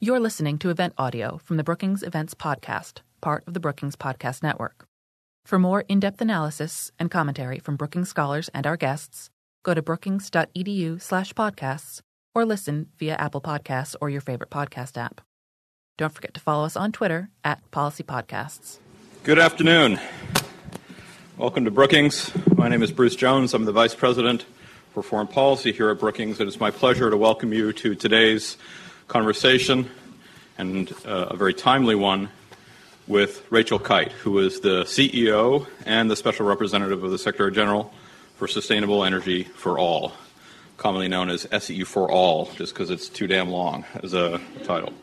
You're listening to event audio from the Brookings Events Podcast, part of the Brookings Podcast Network. For more in-depth analysis and commentary from Brookings scholars and our guests, go to brookings.edu/podcasts or listen via Apple Podcasts or your favorite podcast app. Don't forget to follow us on Twitter @PolicyPodcasts. Good afternoon. Welcome to Brookings. My name is Bruce Jones. I'm the Vice President for Foreign Policy here at Brookings. It is my pleasure to welcome you to today's conversation, and a very timely one, with Rachel Kyte, who is the CEO and the Special Representative of the Secretary General for Sustainable Energy for All, commonly known as SE for All, just because it's too damn long as a title.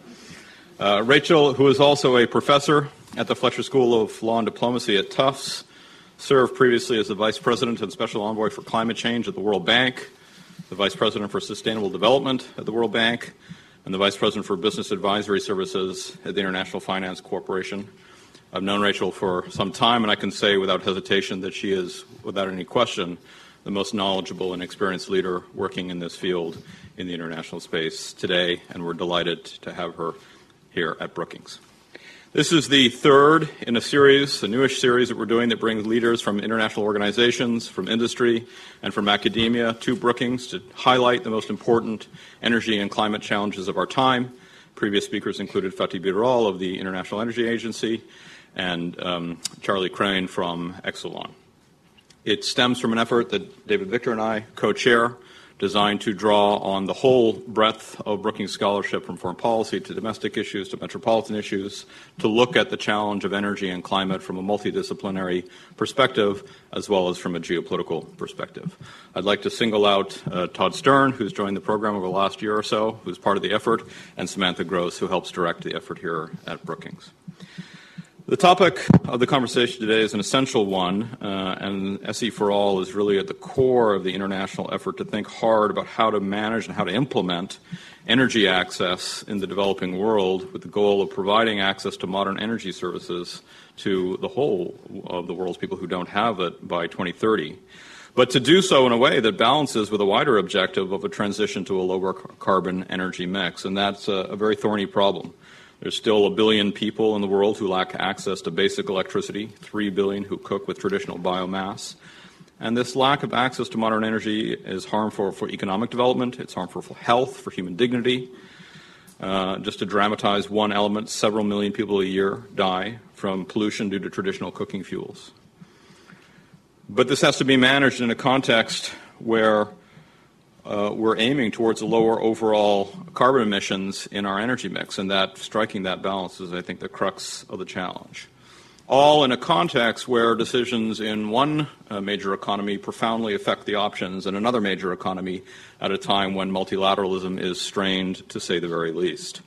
Rachel, who is also a professor at the Fletcher School of Law and Diplomacy at Tufts, served previously as the Vice President and Special Envoy for Climate Change at the World Bank, the Vice President for Sustainable Development at the World Bank, and the Vice President for Business Advisory Services at the International Finance Corporation. I've known Rachel for some time, and I can say without hesitation that she is, without any question, the most knowledgeable and experienced leader working in this field in the international space today, and we're delighted to have her here at Brookings. This is the third in a series, a newish series that we're doing that brings leaders from international organizations, from industry, and from academia to Brookings to highlight the most important energy and climate challenges of our time. Previous speakers included Fatih Birol of the International Energy Agency and Charlie Crane from Exelon. It stems from an effort that David Victor and I co-chair, designed to draw on the whole breadth of Brookings scholarship from foreign policy to domestic issues to metropolitan issues to look at the challenge of energy and climate from a multidisciplinary perspective as well as from a geopolitical perspective. I'd like to single out Todd Stern, who's joined the program over the last year or so, who's part of the effort, and Samantha Gross, who helps direct the effort here at Brookings. The topic of the conversation today is an essential one, and SE for All is really at the core of the international effort to think hard about how to manage and how to implement energy access in the developing world with the goal of providing access to modern energy services to the whole of the world's people who don't have it by 2030. But to do so in a way that balances with a wider objective of a transition to a lower carbon energy mix, and that's a very thorny problem. There's still 1 billion people in the world who lack access to basic electricity, 3 billion who cook with traditional biomass. And this lack of access to modern energy is harmful for economic development, it's harmful for health, for human dignity. Just to dramatize one element, several million people a year die from pollution due to traditional cooking fuels. But this has to be managed in a context where we're aiming towards a lower overall carbon emissions in our energy mix, and that striking that balance is, I think, the crux of the challenge. All in a context where decisions in one major economy profoundly affect the options in another major economy at a time when multilateralism is strained, to say the very least.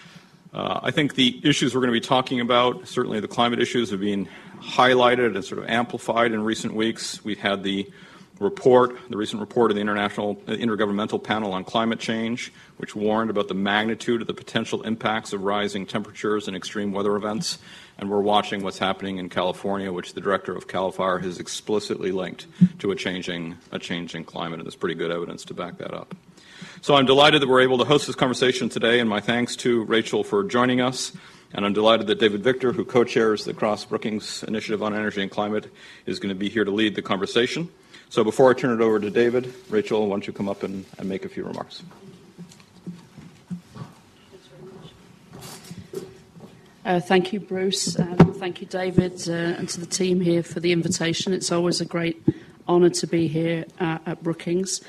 I think the issues we're going to be talking about, certainly the climate issues, have been highlighted and sort of amplified in recent weeks. We've had the recent report of the Intergovernmental Panel on Climate Change, which warned about the magnitude of the potential impacts of rising temperatures and extreme weather events. And we're watching what's happening in California, which the director of CAL FIRE has explicitly linked to a changing climate, and there's pretty good evidence to back that up. So I'm delighted that we're able to host this conversation today, and my thanks to Rachel for joining us. And I'm delighted that David Victor, who co-chairs the Cross Brookings Initiative on Energy and Climate, is going to be here to lead the conversation. So before I turn it over to David, Rachel, why don't you come up and make a few remarks? Thank you, Bruce. Thank you, David, and to the team here for the invitation. It's always a great honour to be here at Brookings.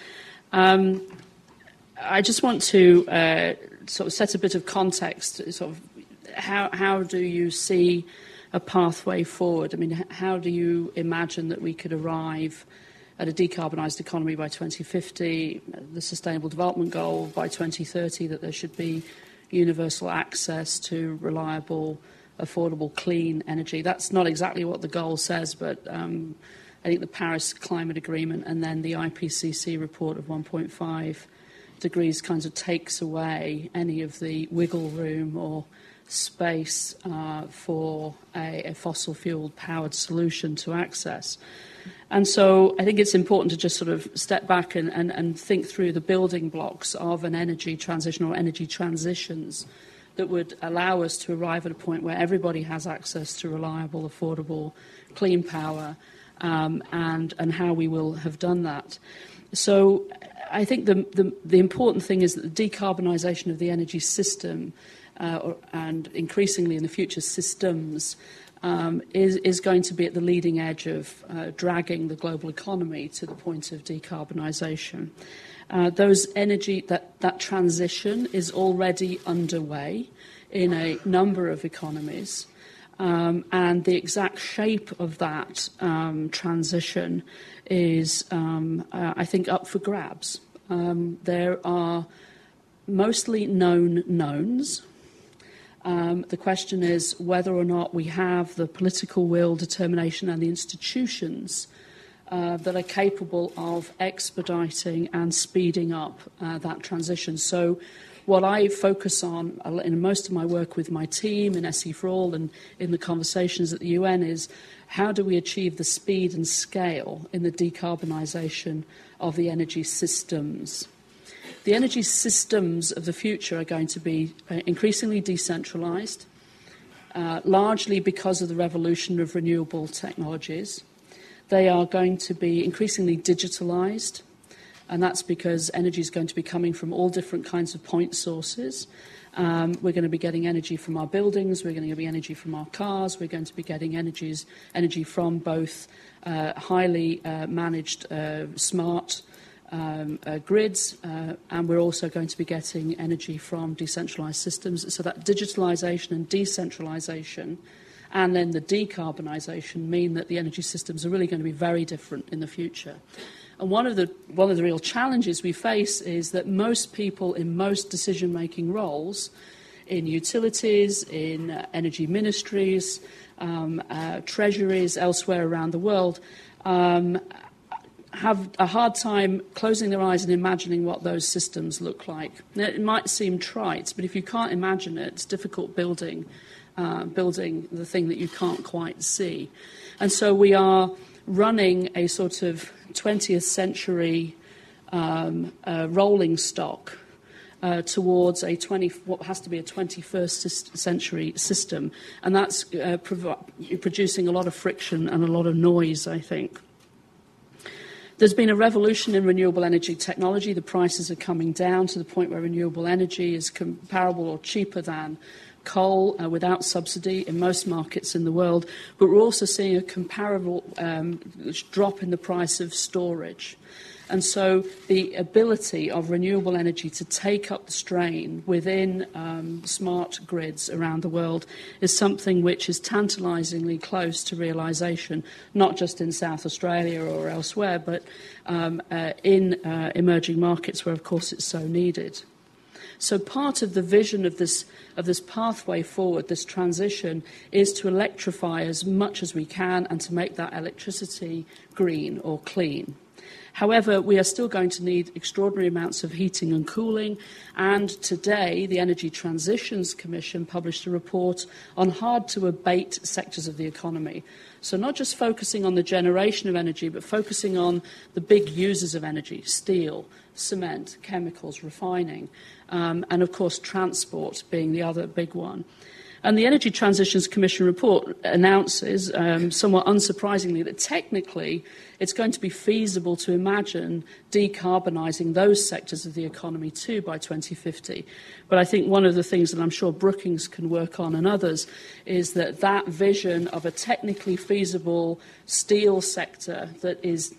I just want to sort of set a bit of context. Sort of how do you see a pathway forward? I mean, how do you imagine that we could arrive at a decarbonised economy by 2050, the Sustainable Development Goal by 2030, that there should be universal access to reliable, affordable, clean energy? That's not exactly what the goal says, but I think the Paris Climate Agreement and then the IPCC report of 1.5 degrees kind of takes away any of the wiggle room or space for a fossil fuel powered solution to access. And so I think it's important to just sort of step back and think through the building blocks of an energy transition or energy transitions that would allow us to arrive at a point where everybody has access to reliable, affordable, clean power, and how we will have done that. So I think the important thing is that the decarbonisation of the energy system, and increasingly in the future systems, is going to be at the leading edge of dragging the global economy to the point of decarbonisation. That transition is already underway in a number of economies, and the exact shape of that transition is, I think, up for grabs. There are mostly known knowns. The question is whether or not we have the political will, determination, and the institutions that are capable of expediting and speeding up that transition. So what I focus on in most of my work with my team in SE4All and in the conversations at the UN is how do we achieve the speed and scale in the decarbonisation of the energy systems. The energy systems of the future are going to be increasingly decentralised, largely because of the revolution of renewable technologies. They are going to be increasingly digitalised, and that's because energy is going to be coming from all different kinds of point sources. We're going to be getting energy from our buildings, we're going to be energy from our cars, we're going to be getting energy from both highly managed smart grids, and we're also going to be getting energy from decentralised systems. So that digitalisation and decentralisation and then the decarbonisation mean that the energy systems are really going to be very different in the future. And one of the real challenges we face is that most people in most decision-making roles, in utilities, in energy ministries, treasuries, elsewhere around the world, have a hard time closing their eyes and imagining what those systems look like. Now, it might seem trite, but if you can't imagine it, it's difficult building the thing that you can't quite see. And so we are running a sort of 20th century rolling stock towards what has to be a 21st century system. And that's producing a lot of friction and a lot of noise, I think. There's been a revolution in renewable energy technology. The prices are coming down to the point where renewable energy is comparable or cheaper than coal without subsidy in most markets in the world. But we're also seeing a comparable drop in the price of storage. And so the ability of renewable energy to take up the strain within smart grids around the world is something which is tantalisingly close to realisation, not just in South Australia or elsewhere, but in emerging markets where, of course, it's so needed. So part of the vision of this pathway forward, this transition, is to electrify as much as we can and to make that electricity green or clean. However, we are still going to need extraordinary amounts of heating and cooling, and today the Energy Transitions Commission published a report on hard-to-abate sectors of the economy. So not just focusing on the generation of energy, but focusing on the big users of energy: steel, cement, chemicals, refining, and, of course, transport being the other big one. And the Energy Transitions Commission report announces, somewhat unsurprisingly, that technically it's going to be feasible to imagine decarbonising those sectors of the economy too by 2050. But I think one of the things that I'm sure Brookings can work on and others is that vision of a technically feasible steel sector that is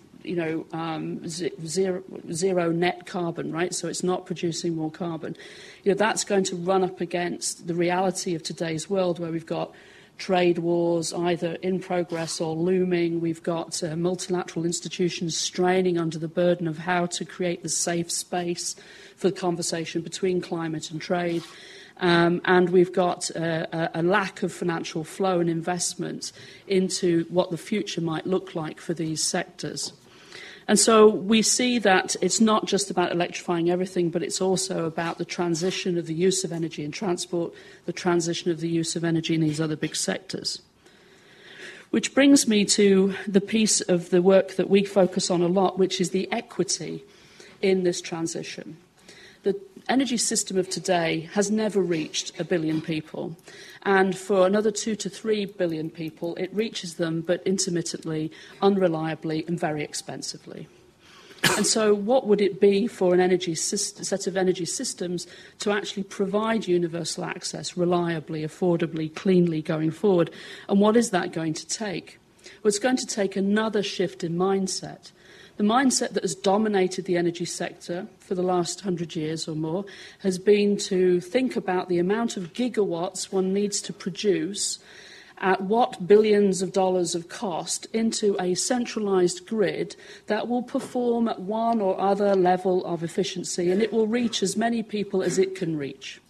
zero net carbon, right? So it's not producing more carbon. That's going to run up against the reality of today's world, where we've got trade wars either in progress or looming. We've got multilateral institutions straining under the burden of how to create the safe space for the conversation between climate and trade. And we've got a lack of financial flow and investment into what the future might look like for these sectors. And so we see that it's not just about electrifying everything, but it's also about the transition of the use of energy in transport, the transition of the use of energy in these other big sectors. Which brings me to the piece of the work that we focus on a lot, which is the equity in this transition. The energy system of today has never reached 1 billion people. And for another 2 to 3 billion people, it reaches them, but intermittently, unreliably, and very expensively. And so what would it be for an set of energy systems to actually provide universal access reliably, affordably, cleanly going forward? And what is that going to take? Well, it's going to take another shift in mindset. The mindset that has dominated the energy sector for the last 100 years or more has been to think about the amount of gigawatts one needs to produce at what billions of dollars of cost into a centralised grid that will perform at one or other level of efficiency, and it will reach as many people as it can reach.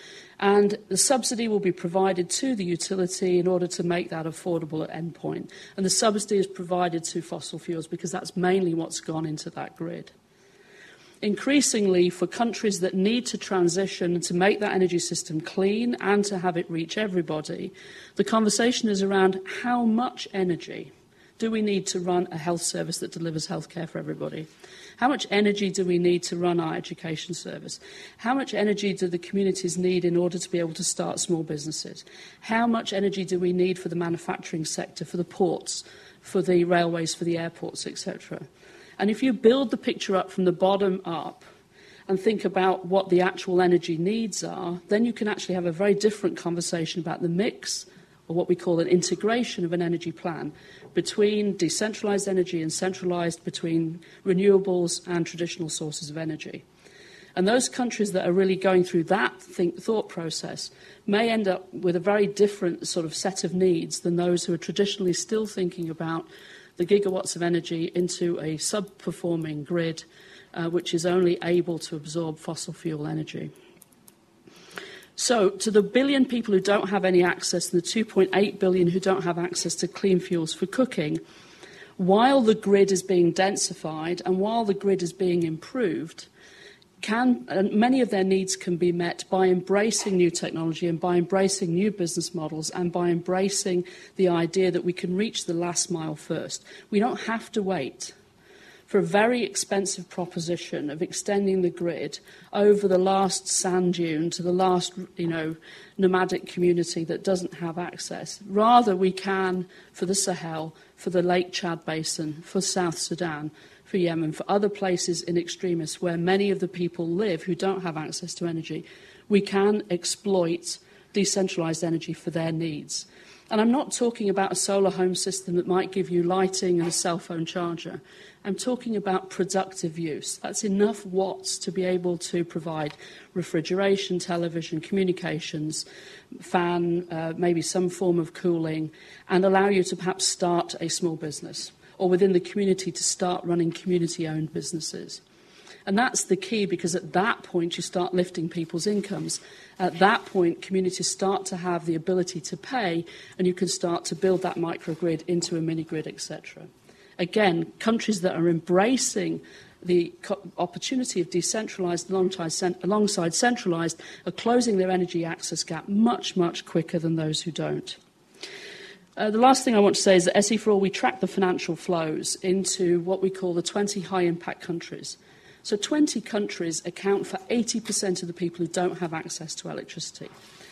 And the subsidy will be provided to the utility in order to make that affordable at end point. And the subsidy is provided to fossil fuels because that's mainly what's gone into that grid. Increasingly, for countries that need to transition to make that energy system clean and to have it reach everybody, the conversation is around how much energy do we need to run a health service that delivers healthcare for everybody? How much energy do we need to run our education service? How much energy do the communities need in order to be able to start small businesses? How much energy do we need for the manufacturing sector, for the ports, for the railways, for the airports, etc.? And if you build the picture up from the bottom up and think about what the actual energy needs are, then you can actually have a very different conversation about the mix, or what we call an integration of an energy plan, between decentralised energy and centralised, between renewables and traditional sources of energy. And those countries that are really going through that thought process may end up with a very different sort of set of needs than those who are traditionally still thinking about the gigawatts of energy into a sub-performing grid, which is only able to absorb fossil fuel energy. So, to the billion people who don't have any access and the 2.8 billion who don't have access to clean fuels for cooking, while the grid is being densified and while the grid is being improved, many of their needs can be met by embracing new technology and by embracing new business models and by embracing the idea that we can reach the last mile first. We don't have to wait for a very expensive proposition of extending the grid over the last sand dune to the last, nomadic community that doesn't have access. Rather, we can, for the Sahel, for the Lake Chad Basin, for South Sudan, for Yemen, for other places in extremis where many of the people live who don't have access to energy, we can exploit decentralised energy for their needs. And I'm not talking about a solar home system that might give you lighting and a cell phone charger. I'm talking about productive use. That's enough watts to be able to provide refrigeration, television, communications, fan, maybe some form of cooling, and allow you to perhaps start a small business or within the community to start running community-owned businesses. And that's the key, because at that point you start lifting people's incomes. At that point, communities start to have the ability to pay, and you can start to build that microgrid into a mini-grid, etc. Again, countries that are embracing the opportunity of decentralised alongside centralised are closing their energy access gap much, much quicker than those who don't. The last thing I want to say is that SE4All, we track the financial flows into what we call the 20 high-impact countries. So 20 countries account for 80% of the people who don't have access to electricity.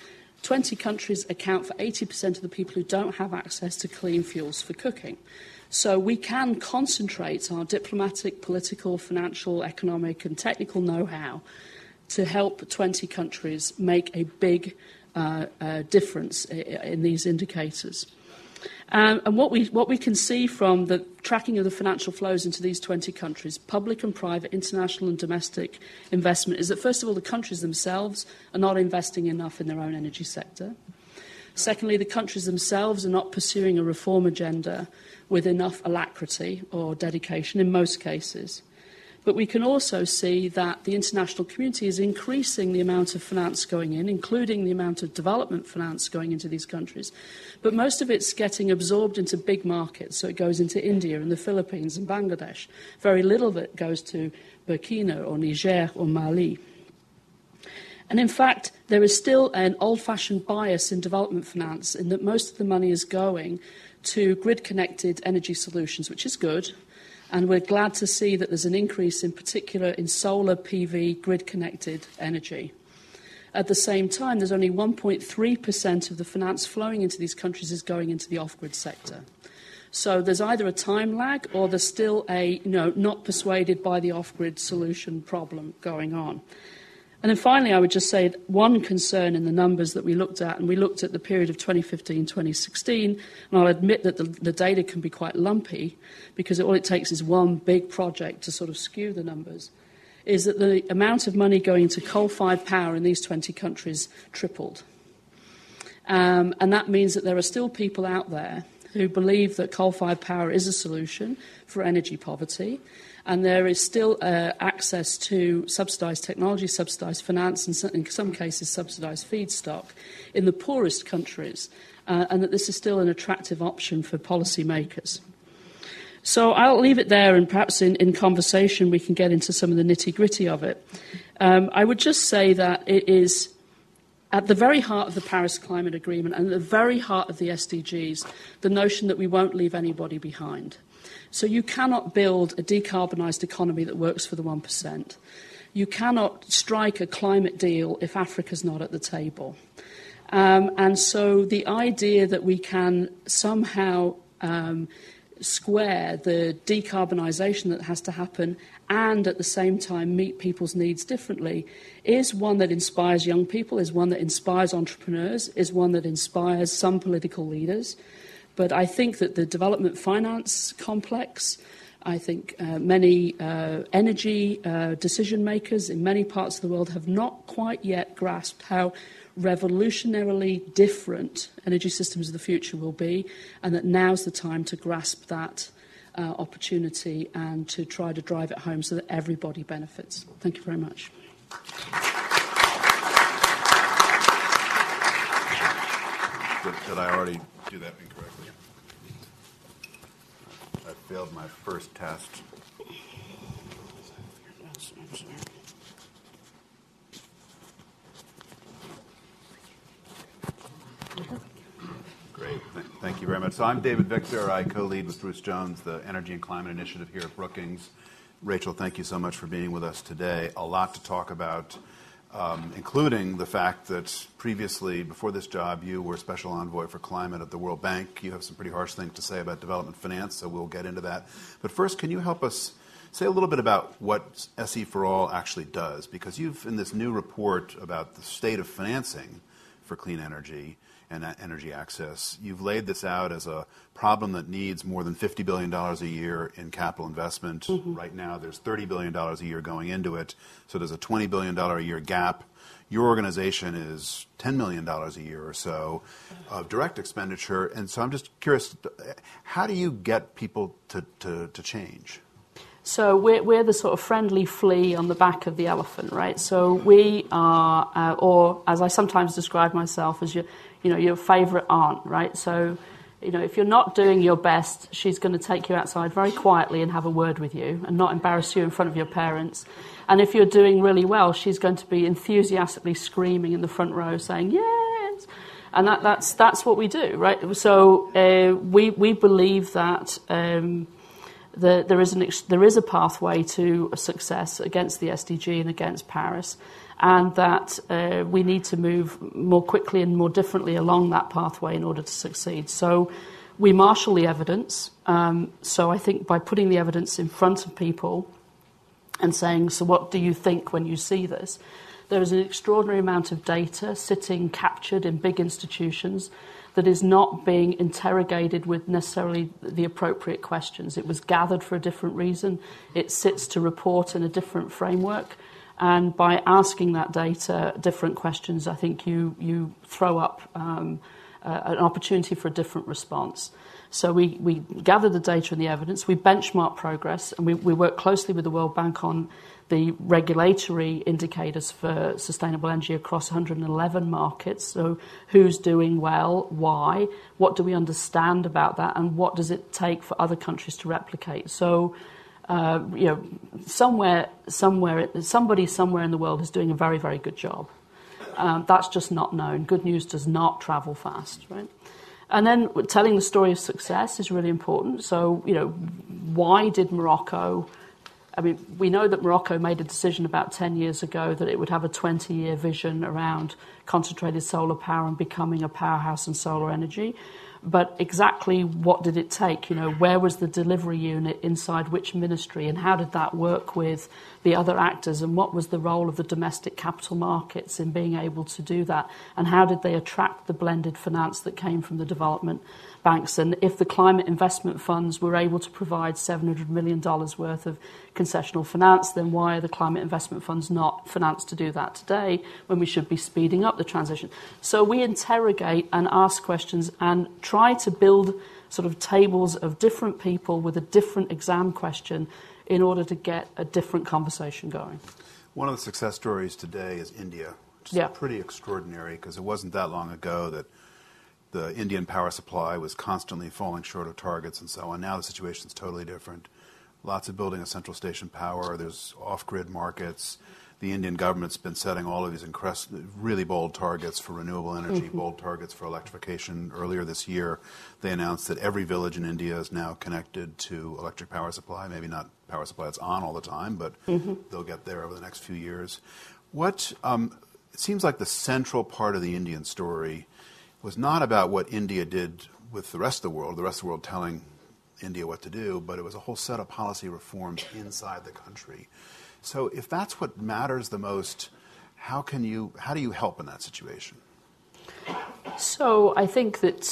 20 countries account for 80% of the people who don't have access to clean fuels for cooking. So we can concentrate our diplomatic, political, financial, economic and technical know-how to help 20 countries make a big difference in these indicators. And what we can see from the tracking of the financial flows into these 20 countries, public and private, international and domestic investment, is that, first of all, the countries themselves are not investing enough in their own energy sector. Secondly, the countries themselves are not pursuing a reform agenda with enough alacrity or dedication in most cases. But we can also see that the international community is increasing the amount of finance going in, including the amount of development finance going into these countries. But most of it's getting absorbed into big markets. So it goes into India and the Philippines and Bangladesh. Very little of it goes to Burkina or Niger or Mali. And in fact, there is still an old-fashioned bias in development finance in that most of the money is going to grid-connected energy solutions, which is good, And we're glad to see that there's an increase in particular in solar PV grid-connected energy. At the same time, there's only 1.3% of the finance flowing into these countries is going into the off-grid sector. So there's either a time lag or there's still a, not persuaded by the off-grid solution problem going on. And then finally, I would just say one concern in the numbers that we looked at, and we looked at the period of 2015-2016, and I'll admit that the data can be quite lumpy because all it takes is one big project to sort of skew the numbers, is that the amount of money going to coal-fired power in these 20 countries tripled. And that means that there are still people out there who believe that coal-fired power is a solution for energy poverty, and there is still access to subsidised technology, subsidised finance, and in some cases subsidised feedstock in the poorest countries, and that this is still an attractive option for policymakers. So I'll leave it there, and perhaps in conversation we can get into some of the nitty-gritty of it. I would just say that it is at the very heart of the Paris Climate Agreement and at the very heart of the SDGs, the notion that we won't leave anybody behind. So you cannot build a decarbonised economy that works for the 1%. You cannot strike a climate deal if Africa's not at the table. And so the idea that we can somehow square the decarbonisation that has to happen and at the same time meet people's needs differently is one that inspires young people, is one that inspires entrepreneurs, is one that inspires some political leaders. But I think that the development finance complex, I think many energy decision makers in many parts of the world have not quite yet grasped how revolutionarily different energy systems of the future will be, and that now's the time to grasp that opportunity and to try to drive it home so that everybody benefits. Thank you very much. Did I already do that incorrectly? I failed my first test. Great. Thank you very much. So I'm David Victor. I co-lead with Bruce Jones the Energy and Climate Initiative here at Brookings. Rachel, thank you so much for being with us today. A lot to talk about, including the fact that previously, before this job, you were Special Envoy for Climate at the World Bank. You have some pretty harsh things to say about development finance, so we'll get into that. But first, can you help us say a little bit about what SE4All actually does? Because you've, in this new report about the state of financing for clean energy and energy access, you've laid this out as a problem that needs more than $50 billion a year in capital investment. Mm-hmm. Right now, there's $30 billion a year going into it, so there's a $20 billion a year gap. Your organization is $10 million a year or so of direct expenditure, and so I'm just curious, how do you get people to change? So we're the sort of friendly flea on the back of the elephant, right? So we are, or as I sometimes describe myself, as your favourite aunt, right? So, if you're not doing your best, she's going to take you outside very quietly and have a word with you and not embarrass you in front of your parents. And if you're doing really well, she's going to be enthusiastically screaming in the front row saying, yes! And that's what we do, right? So we believe that there is a pathway to a success against the SDG and against Paris, and that we need to move more quickly and more differently along that pathway in order to succeed. So we marshal the evidence. So I think by putting the evidence in front of people and saying, so what do you think when you see this? There is an extraordinary amount of data sitting captured in big institutions that is not being interrogated with necessarily the appropriate questions. It was gathered for a different reason. It sits to report in a different framework. And by asking that data different questions, I think you throw up an opportunity for a different response. So we gather the data and the evidence, we benchmark progress, and we work closely with the World Bank on the regulatory indicators for sustainable energy across 111 markets. So who's doing well, why, what do we understand about that, and what does it take for other countries to replicate? So, somebody somewhere in the world is doing a very, very good job. That's just not known. Good news does not travel fast, right? And then telling the story of success is really important. So, why did Morocco... I mean, we know that Morocco made a decision about 10 years ago that it would have a 20-year vision around concentrated solar power and becoming a powerhouse in solar energy. But exactly what did it take? Where was the delivery unit inside which ministry, and how did that work with the other actors, and what was the role of the domestic capital markets in being able to do that, and how did they attract the blended finance that came from the development banks? And if the climate investment funds were able to provide $700 million worth of concessional finance, then why are the climate investment funds not financed to do that today when we should be speeding up the transition? So we interrogate and ask questions and try to build sort of tables of different people with a different exam question in order to get a different conversation going. One of the success stories today is India, which is pretty extraordinary, because it wasn't that long ago that the Indian power supply was constantly falling short of targets and so on. Now the situation is totally different. Lots of building of central station power. There's off-grid markets. The Indian government's been setting all of these really bold targets for renewable energy, bold targets for electrification. Earlier this year, they announced that every village in India is now connected to electric power supply. Maybe not power supply that's on all the time, but they'll get there over the next few years. It seems like the central part of the Indian story was not about what India did with the rest of the world telling India what to do, but it was a whole set of policy reforms inside the country. So if that's what matters the most, how do you help in that situation? So I think that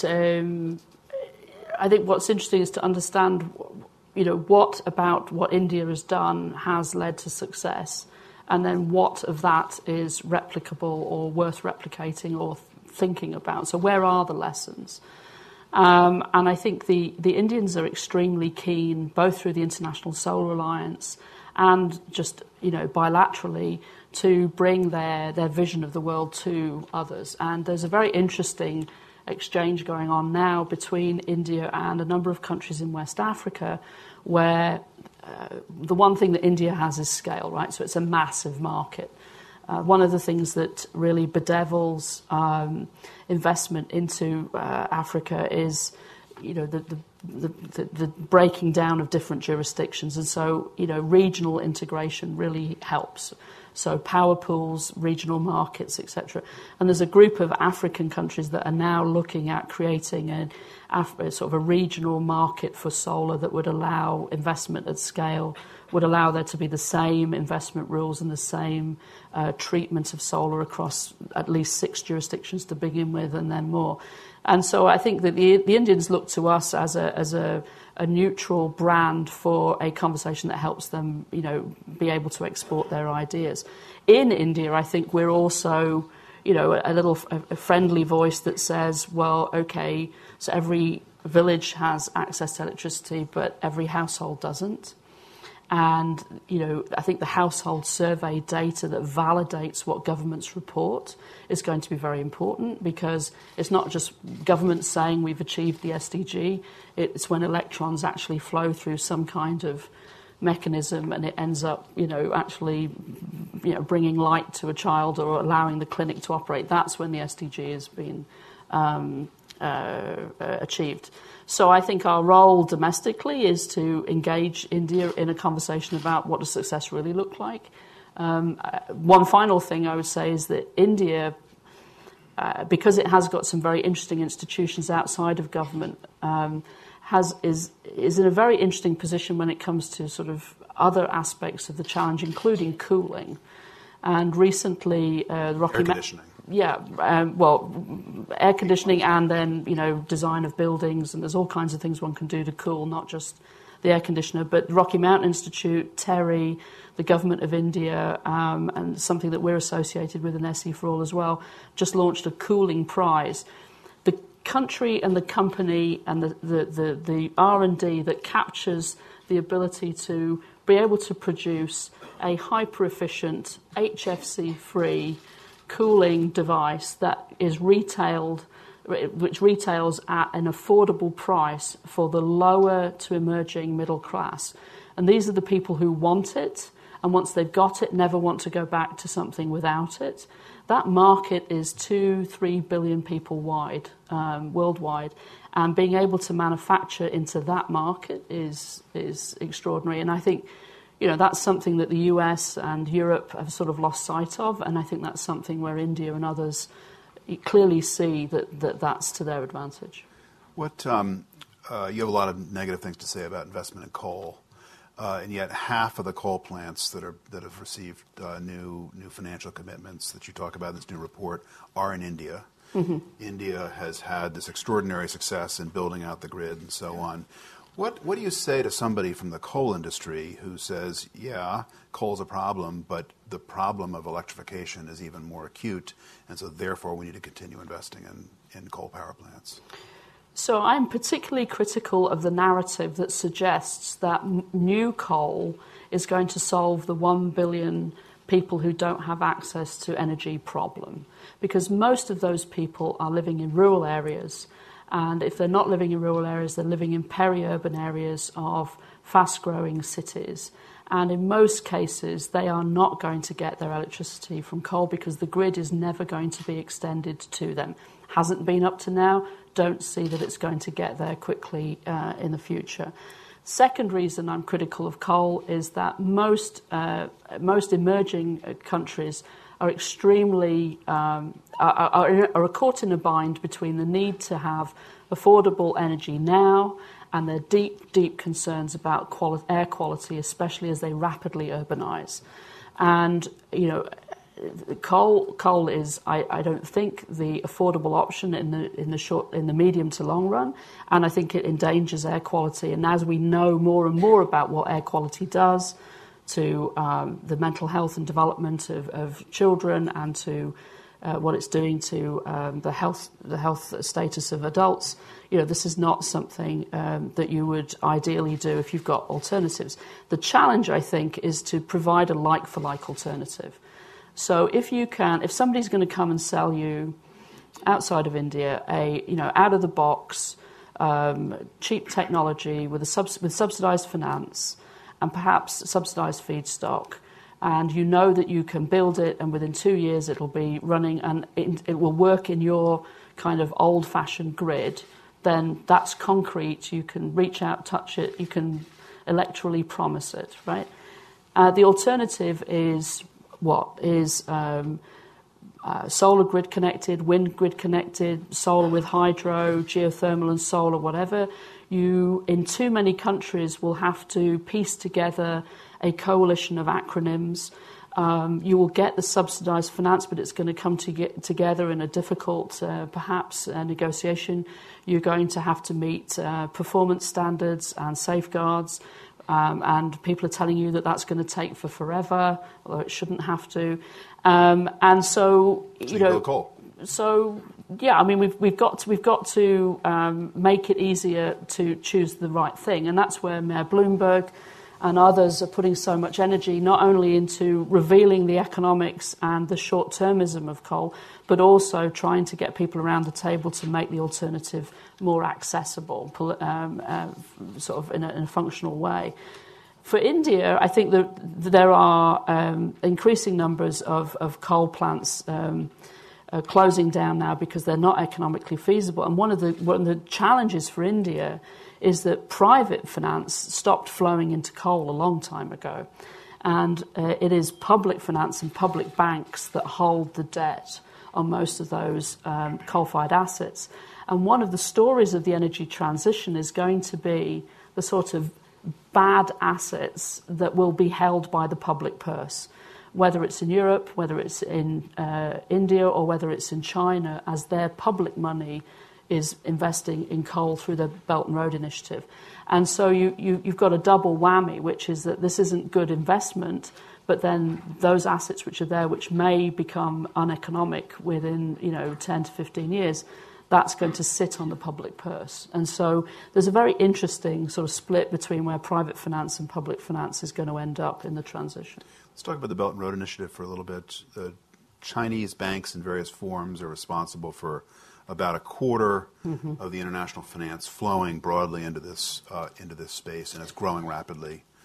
what's interesting is to understand, what about what India has done has led to success, and then what of that is replicable or worth replicating or thinking about. So where are the lessons? And I think the Indians are extremely keen, both through the International Solar Alliance and just, bilaterally, to bring their vision of the world to others. And there's a very interesting exchange going on now between India and a number of countries in West Africa, where the one thing that India has is scale, right? So it's a massive market. One of the things that really bedevils investment into Africa is, the breaking down of different jurisdictions, and so regional integration really helps. So power pools, regional markets, etc. And there's a group of African countries that are now looking at creating sort of a regional market for solar that would allow investment at scale, would allow there to be the same investment rules and the same treatment of solar across at least 6 jurisdictions to begin with, and then more. And so I think that the Indians look to us as a neutral brand for a conversation that helps them, be able to export their ideas. In India, I think we're also, a friendly voice that says, well, okay, so every village has access to electricity, but every household doesn't. And, I think the household survey data that validates what governments report is going to be very important, because it's not just governments saying we've achieved the SDG. It's when electrons actually flow through some kind of mechanism and it ends up, actually, bringing light to a child or allowing the clinic to operate. That's when the SDG has been achieved. So I think our role domestically is to engage India in a conversation about what does success really look like. One final thing I would say is that India, because it has got some very interesting institutions outside of government, is in a very interesting position when it comes to sort of other aspects of the challenge, including cooling. And recently, the Rocky Air conditioning. Air conditioning, and then, design of buildings, and there's all kinds of things one can do to cool, not just the air conditioner. But the Rocky Mountain Institute, TERI, the government of India, and something that we're associated with in SE4All as well, just launched a cooling prize. The country and the company and the R&D that captures the ability to be able to produce a hyper-efficient, HFC-free cooling device that is which retails at an affordable price for the lower to emerging middle class. And these are the people who want it, and once they've got it, never want to go back to something without it. That market is 2-3 billion people wide, worldwide, and being able to manufacture into that market is extraordinary. And I think, that's something that the US and Europe have sort of lost sight of, and I think that's something where India and others clearly see that's to their advantage. What you have a lot of negative things to say about investment in coal, and yet half of the coal plants that have received new financial commitments that you talk about in this new report are in India. Mm-hmm. India has had this extraordinary success in building out the grid and so on. What do you say to somebody from the coal industry who says, yeah, coal's a problem, but the problem of electrification is even more acute, and so therefore we need to continue investing in coal power plants? So I'm particularly critical of the narrative that suggests that new coal is going to solve the 1 billion people who don't have access to energy problem, because most of those people are living in rural areas. And if they're not living in rural areas, they're living in peri-urban areas of fast-growing cities. And in most cases, they are not going to get their electricity from coal because the grid is never going to be extended to them. Hasn't been up to now. Don't see that it's going to get there quickly in the future. Second reason I'm critical of coal is that most emerging countries are extremely are caught in a bind between the need to have affordable energy now and their deep concerns about air quality, especially as they rapidly urbanize. And coal is, I don't think, the affordable option in the medium to long run, and I think it endangers air quality. And as we know more and more about what air quality does to the mental health and development of children, and to what it's doing to the health status of adults, this is not something that you would ideally do if you've got alternatives. The challenge, I think, is to provide a like-for-like alternative. So if somebody's going to come and sell you outside of India out of the box cheap technology with subsidized finance and perhaps subsidized feedstock, and you know that you can build it and within 2 years it'll be running and it will work in your kind of old-fashioned grid, then that's concrete. You can reach out, touch it, you can electorally promise it, right? The alternative is solar grid connected, wind grid connected, solar with hydro, geothermal and solar, whatever. You, in too many countries, will have to piece together a coalition of acronyms. You will get the subsidized finance, but it's going to come together in a difficult, perhaps, negotiation. You're going to have to meet performance standards and safeguards. And people are telling you that that's going to take forever, although it shouldn't have to. And so, coal. So, yeah, I mean, we've got to make it easier to choose the right thing, and that's where Mayor Bloomberg and others are putting so much energy, not only into revealing the economics and the short-termism of coal, but also trying to get people around the table to make the alternative more accessible, sort of in a functional way. For India, I think that there are increasing numbers of coal plants closing down now because they're not economically feasible. And one of the challenges for India is that private finance stopped flowing into coal a long time ago. And it is public finance and public banks that hold the debt on most of those coal-fired assets. And one of the stories of the energy transition is going to be the sort of bad assets that will be held by the public purse, whether it's in Europe, whether it's in India, or whether it's in China, as their public money is investing in coal through the Belt and Road Initiative. And so you've got a double whammy, which is that this isn't good investment, but then those assets which are there, which may become uneconomic within 10 to 15 years, that's going to sit on the public purse. And so there's a very interesting sort of split between where private finance and public finance is going to end up in the transition. Let's talk about the Belt and Road Initiative for a little bit. The Chinese banks in various forms are responsible for about a quarter of the international finance flowing broadly into this space, and it's growing rapidly.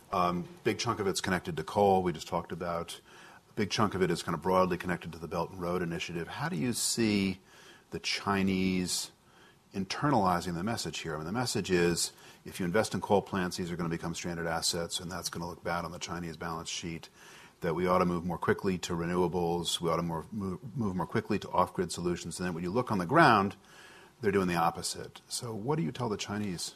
Big chunk of it's connected to coal, we just talked about. A big chunk of it is kind of broadly connected to the Belt and Road Initiative. How do you see the Chinese internalizing the message here? I mean, the message is if you invest in coal plants, these are going to become stranded assets, and that's going to look bad on the Chinese balance sheet, that we ought to move more quickly to renewables, we ought to move more quickly to off-grid solutions. And then when you look on the ground, they're doing the opposite. So what do you tell the Chinese?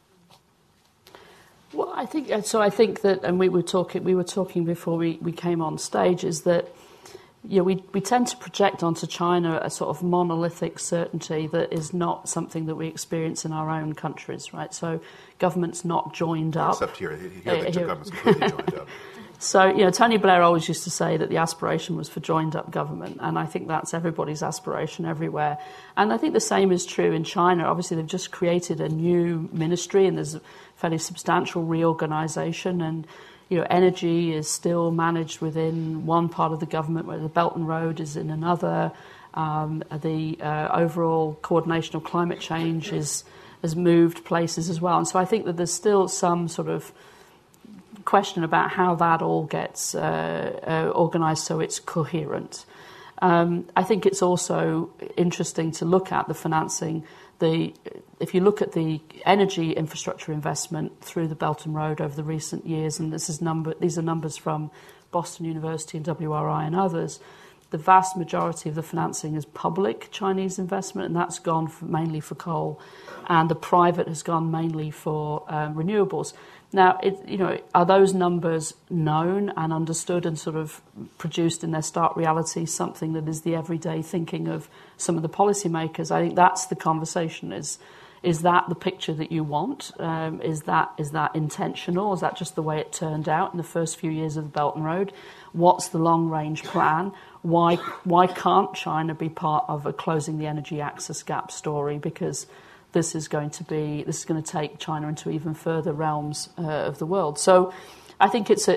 Well, I think that, and we were talking before we came on stage, is that we tend to project onto China a sort of monolithic certainty that is not something that we experience in our own countries, right? So government's not joined up. Except here the two governments completely joined up. So, Tony Blair always used to say that the aspiration was for joined-up government, and I think that's everybody's aspiration everywhere. And I think the same is true in China. Obviously, they've just created a new ministry, and there's a fairly substantial reorganisation, and energy is still managed within one part of the government, where the Belt and Road is in another. The overall coordination of climate change has moved places as well. And so I think that there's still some sort of question about how that all gets organised so it's coherent. I think it's also interesting to look at the financing. If you look at the energy infrastructure investment through the Belt and Road over the recent years, and these are numbers from Boston University and WRI and others, the vast majority of the financing is public Chinese investment, and that's gone mainly for coal, and the private has gone mainly for renewables. Now, are those numbers known and understood and sort of produced in their stark reality something that is the everyday thinking of some of the policymakers? I think that's the conversation. Is that the picture that you want? Is that intentional? Is that just the way it turned out in the first few years of the Belt and Road? What's the long-range plan? Why can't China be part of a closing the energy access gap story? Because this is going to take China into even further realms of the world. So, I think it's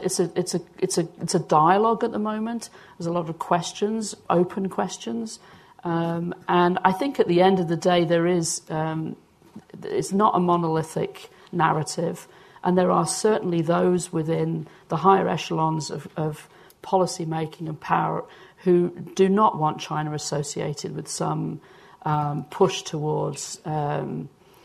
a dialogue at the moment. There's a lot of questions, open questions, and I think at the end of the day there is it's not a monolithic narrative, and there are certainly those within the higher echelons of policy making and power who do not want China associated with some push towards, a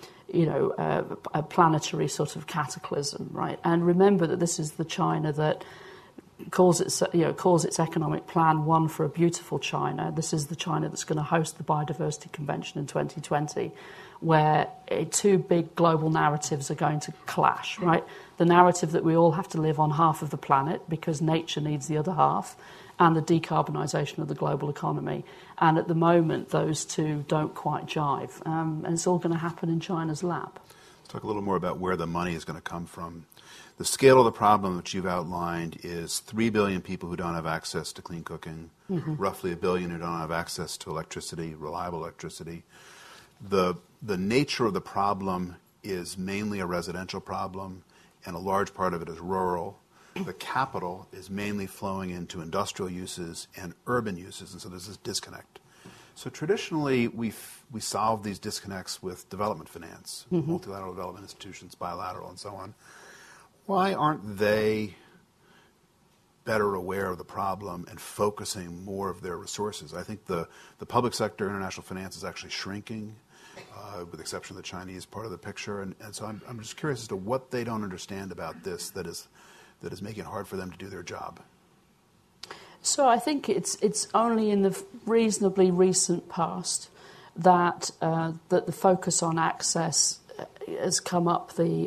planetary sort of cataclysm, right? And remember that this is the China that calls its economic plan One for a Beautiful China. This is the China that's going to host the Biodiversity Convention in 2020, where two big global narratives are going to clash, right? The narrative that we all have to live on half of the planet because nature needs the other half, and the decarbonisation of the global economy. And at the moment, those two don't quite jive. And it's all going to happen in China's lap. Let's talk a little more about where the money is going to come from. The scale of the problem that you've outlined is 3 billion people who don't have access to clean cooking, roughly 1 billion who don't have access to electricity, reliable electricity. The nature of the problem is mainly a residential problem, and a large part of it is rural. The capital is mainly flowing into industrial uses and urban uses, and so there's this disconnect. So traditionally, we solve these disconnects with development finance, multilateral development institutions, bilateral, and so on. Why aren't they better aware of the problem and focusing more of their resources? I think the public sector, international finance, is actually shrinking, with the exception of the Chinese part of the picture. And so I'm just curious as to what they don't understand about this that is making it hard for them to do their job. So I think it's only in the reasonably recent past that the focus on access has come up the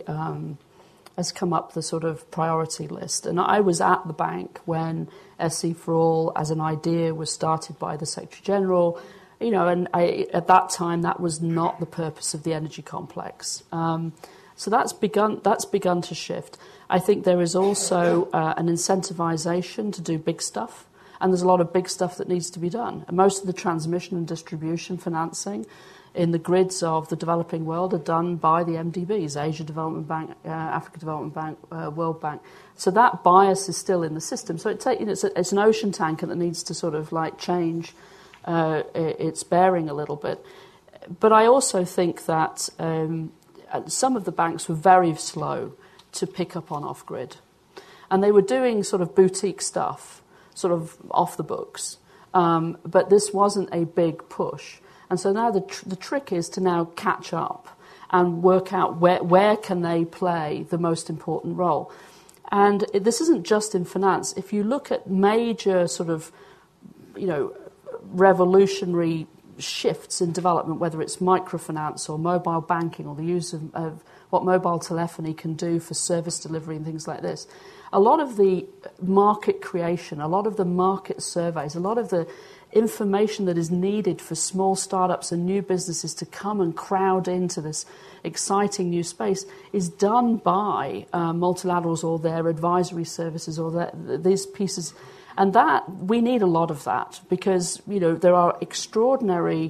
sort of priority list. And I was at the bank when SC for All as an idea was started by the Secretary General, and at that time that was not the purpose of the energy complex. So that's begun to shift. I think there is also an incentivization to do big stuff, and there's a lot of big stuff that needs to be done. And most of the transmission and distribution financing in the grids of the developing world are done by the MDBs, Asia Development Bank, Africa Development Bank, World Bank. So that bias is still in the system. So it's an ocean tanker that needs to sort of like change its bearing a little bit. But I also think that some of the banks were very slow to pick up on off-grid. And they were doing sort of boutique stuff, sort of off the books. But this wasn't a big push. And so now the trick is to now catch up and work out where can they play the most important role. And this isn't just in finance. If you look at major sort of, revolutionary shifts in development, whether it's microfinance or mobile banking or the use of what mobile telephony can do for service delivery and things like this, a lot of the market creation, a lot of the market surveys, a lot of the information that is needed for small startups and new businesses to come and crowd into this exciting new space is done by multilaterals or their advisory services or these pieces. And that we need a lot of that because there are extraordinarily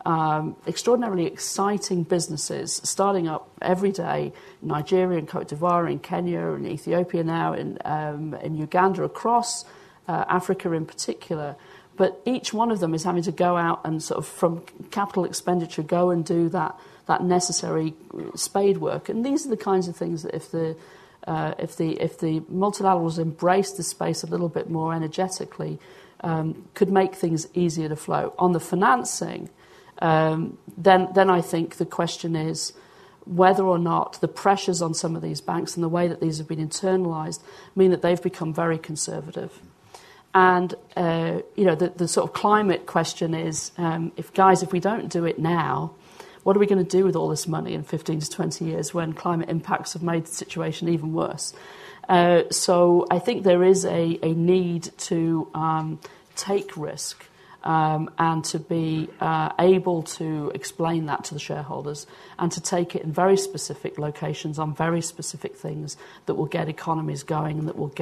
exciting businesses starting up every day in Nigeria, in Cote d'Ivoire, in Kenya, in Ethiopia now, in Uganda, across Africa in particular. But each one of them is having to go out and sort of from capital expenditure go and do that necessary spade work. And these are the kinds of things that if the multilaterals embrace the space a little bit more energetically, could make things easier to flow. On the financing, then I think the question is whether or not the pressures on some of these banks and the way that these have been internalized mean that they've become very conservative. And, the sort of climate question is, if we don't do it now, what are we going to do with all this money in 15 to 20 years when climate impacts have made the situation even worse? So I think there is a need to take risk and to be able to explain that to the shareholders and to take it in very specific locations on very specific things that will get economies going and that will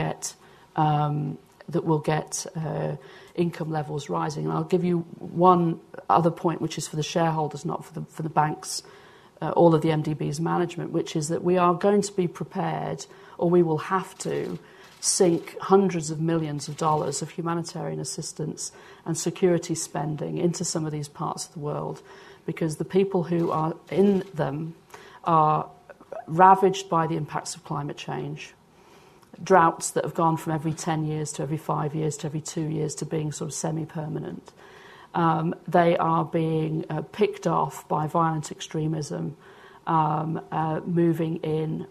get income levels rising. And I'll give you one other point, which is for the shareholders, not for the banks, all of the MDB's management, which is that we are going to be prepared, or we will have to, sink hundreds of millions of dollars of humanitarian assistance and security spending into some of these parts of the world, because the people who are in them are ravaged by the impacts of climate change. Droughts that have gone from every 10 years to every 5 years to every 2 years to being sort of semi-permanent. They are being picked off by violent extremism, moving in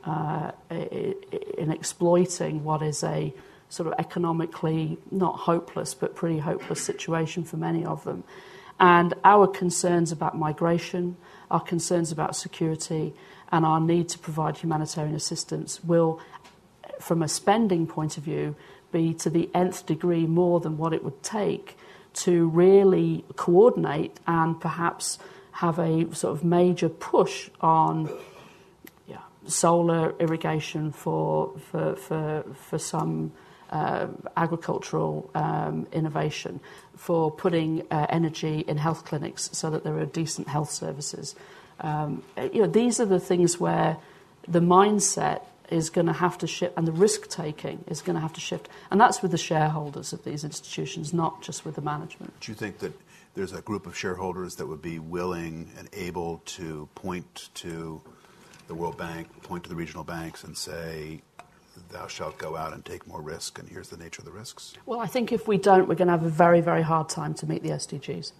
exploiting what is a sort of economically not hopeless but pretty hopeless situation for many of them. And our concerns about migration, our concerns about security, and our need to provide humanitarian assistance will, from a spending point of view, be to the nth degree more than what it would take to really coordinate and perhaps have a sort of major push on solar irrigation for some agricultural innovation, for putting energy in health clinics so that there are decent health services. These are the things where the mindset is going to have to shift, and the risk-taking is going to have to shift. And that's with the shareholders of these institutions, not just with the management. Do you think that there's a group of shareholders that would be willing and able to point to the World Bank, point to the regional banks and say, thou shalt go out and take more risk, and here's the nature of the risks? Well, I think if we don't, we're going to have a very, very hard time to meet the SDGs.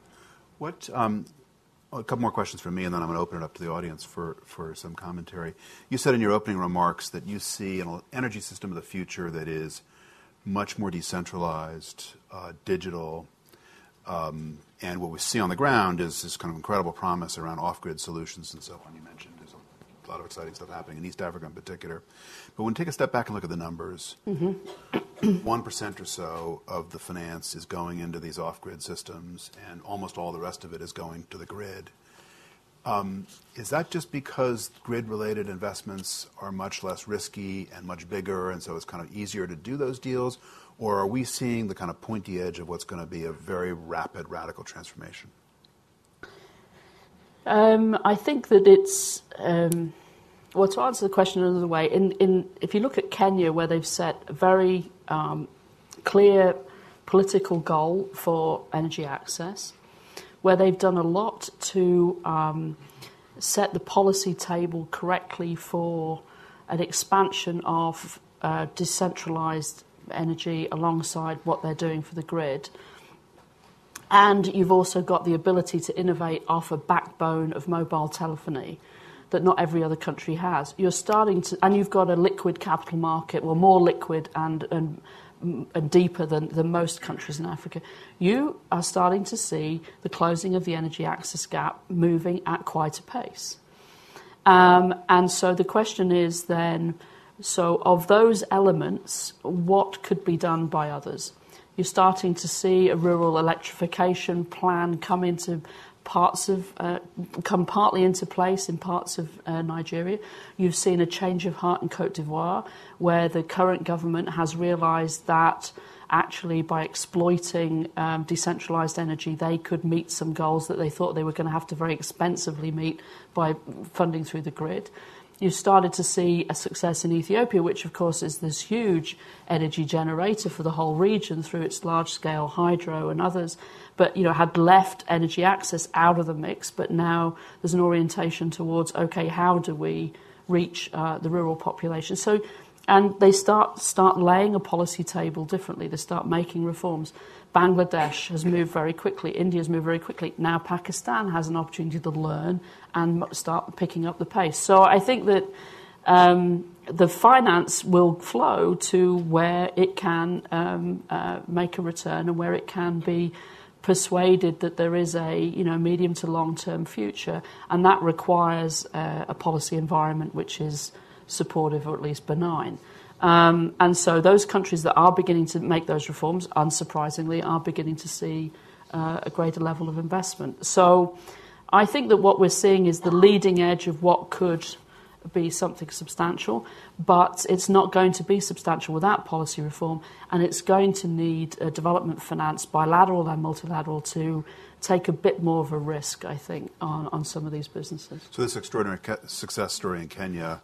A couple more questions from me, and then I'm going to open it up to the audience for some commentary. You said in your opening remarks that you see an energy system of the future that is much more decentralized, digital, and what we see on the ground is this kind of incredible promise around off-grid solutions and so on. You mentioned there's a lot of exciting stuff happening in East Africa in particular. But when we take a step back and look at the numbers, 1% or so of the finance is going into these off-grid systems, and almost all the rest of it is going to the grid. Is that just because grid-related investments are much less risky and much bigger, and so it's kind of easier to do those deals? Or are we seeing the kind of pointy edge of what's going to be a very rapid, radical transformation? I think that it's... Well, to answer the question another way, if you look at Kenya, where they've set a very clear political goal for energy access, where they've done a lot to set the policy table correctly for an expansion of decentralised energy alongside what they're doing for the grid. And you've also got the ability to innovate off a backbone of mobile telephony that not every other country has. You're starting to, and you've got a liquid capital market, well, more liquid and deeper than most countries in Africa. You are starting to see the closing of the energy access gap moving at quite a pace. And so the question is then, so of those elements, what could be done by others? You're starting to see a rural electrification plan come partly into place in parts of Nigeria. You've seen a change of heart in Cote d'Ivoire, where the current government has realised that actually by exploiting decentralised energy, they could meet some goals that they thought they were going to have to very expensively meet by funding through the grid. You've started to see a success in Ethiopia, which of course is this huge energy generator for the whole region through its large-scale hydro and others, but had left energy access out of the mix. But now there's an orientation towards, okay, how do we reach the rural population? So, and they start laying a policy table differently. They start making reforms. Bangladesh has moved very quickly. India's moved very quickly. Now Pakistan has an opportunity to learn and start picking up the pace. So I think that the finance will flow to where it can make a return and where it can be persuaded that there is a medium to long-term future, and that requires a policy environment which is supportive or at least benign. And so those countries that are beginning to make those reforms, unsurprisingly, are beginning to see a greater level of investment. So I think that what we're seeing is the leading edge of what could be something substantial, but it's not going to be substantial without policy reform, and it's going to need development finance, bilateral and multilateral, to take a bit more of a risk, I think, on some of these businesses. So this extraordinary success story in Kenya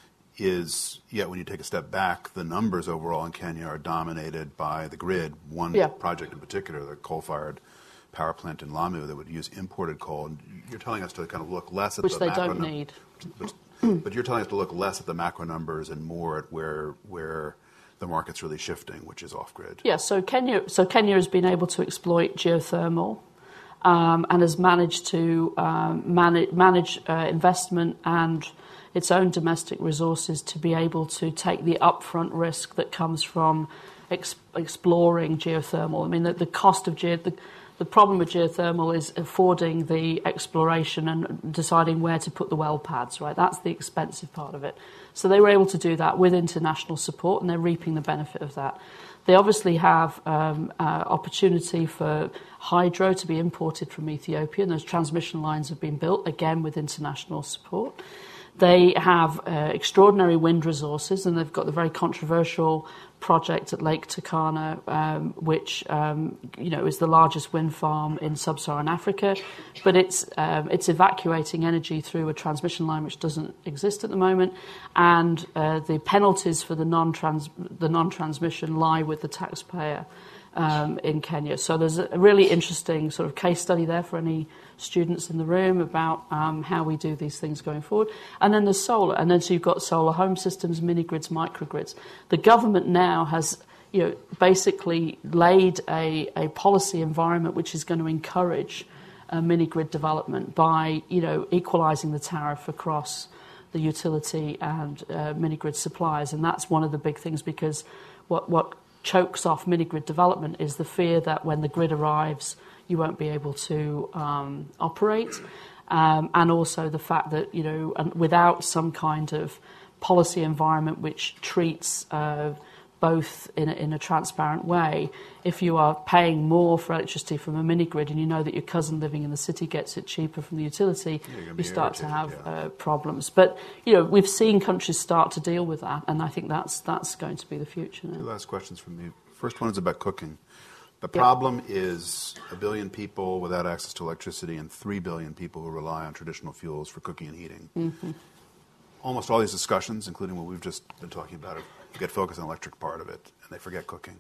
is, yet when you take a step back, the numbers overall in Kenya are dominated by the grid. One project in particular, the coal-fired power plant in Lamu that would use imported coal. And you're telling us to kind of look less at which they don't need. But you're telling us to look less at the macro numbers and more at where the market's really shifting, which is off-grid. Yeah, so Kenya has been able to exploit geothermal and has managed to manage investment and its own domestic resources to be able to take the upfront risk that comes from exploring geothermal. I mean, the cost of the problem with geothermal is affording the exploration and deciding where to put the well pads, right? That's the expensive part of it. So they were able to do that with international support, and they're reaping the benefit of that. They obviously have opportunity for hydro to be imported from Ethiopia, and those transmission lines have been built, again, with international support. They have extraordinary wind resources, and they've got the very controversial project at Lake Turkana, which is the largest wind farm in sub-Saharan Africa. But it's evacuating energy through a transmission line which doesn't exist at the moment, and the penalties for the non-transmission lie with the taxpayer in Kenya. So there's a really interesting sort of case study there for any students in the room about how we do these things going forward. And then there's solar. And then so you've got solar home systems, mini-grids, microgrids. The government now has basically laid a policy environment which is going to encourage mini-grid development by equalising the tariff across the utility and mini-grid suppliers. And that's one of the big things, because what chokes off mini-grid development is the fear that when the grid arrives, you won't be able to operate, and also the fact that without some kind of policy environment which treats both in a transparent way, if you are paying more for electricity from a mini-grid and you know that your cousin living in the city gets it cheaper from the utility, you start to have problems. But we've seen countries start to deal with that, and I think that's going to be the future now. Two last questions from me. First one is about cooking. The problem is 1 billion people without access to electricity and 3 billion people who rely on traditional fuels for cooking and heating. Mm-hmm. Almost all these discussions, including what we've just been talking about, get focused on the electric part of it, and they forget cooking.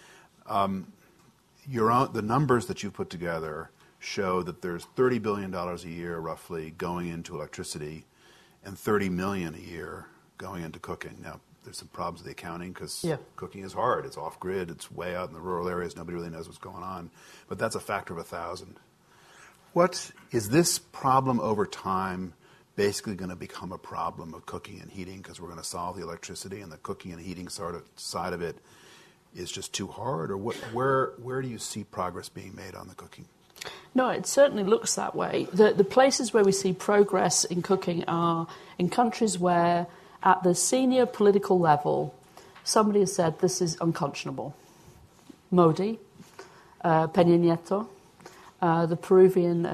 The numbers that you've put together show that there's $30 billion a year, roughly, going into electricity, and $30 million a year going into cooking. Now, there's some problems with the accounting because cooking is hard. It's off-grid. It's way out in the rural areas. Nobody really knows what's going on. But that's a factor of 1,000. What is this problem over time basically going to become a problem of cooking and heating because we're going to solve the electricity and the cooking and heating side of it is just too hard? Or where do you see progress being made on the cooking? No, it certainly looks that way. The places where we see progress in cooking are in countries where, at the senior political level, somebody has said this is unconscionable. Modi, Peña Nieto, the Peruvian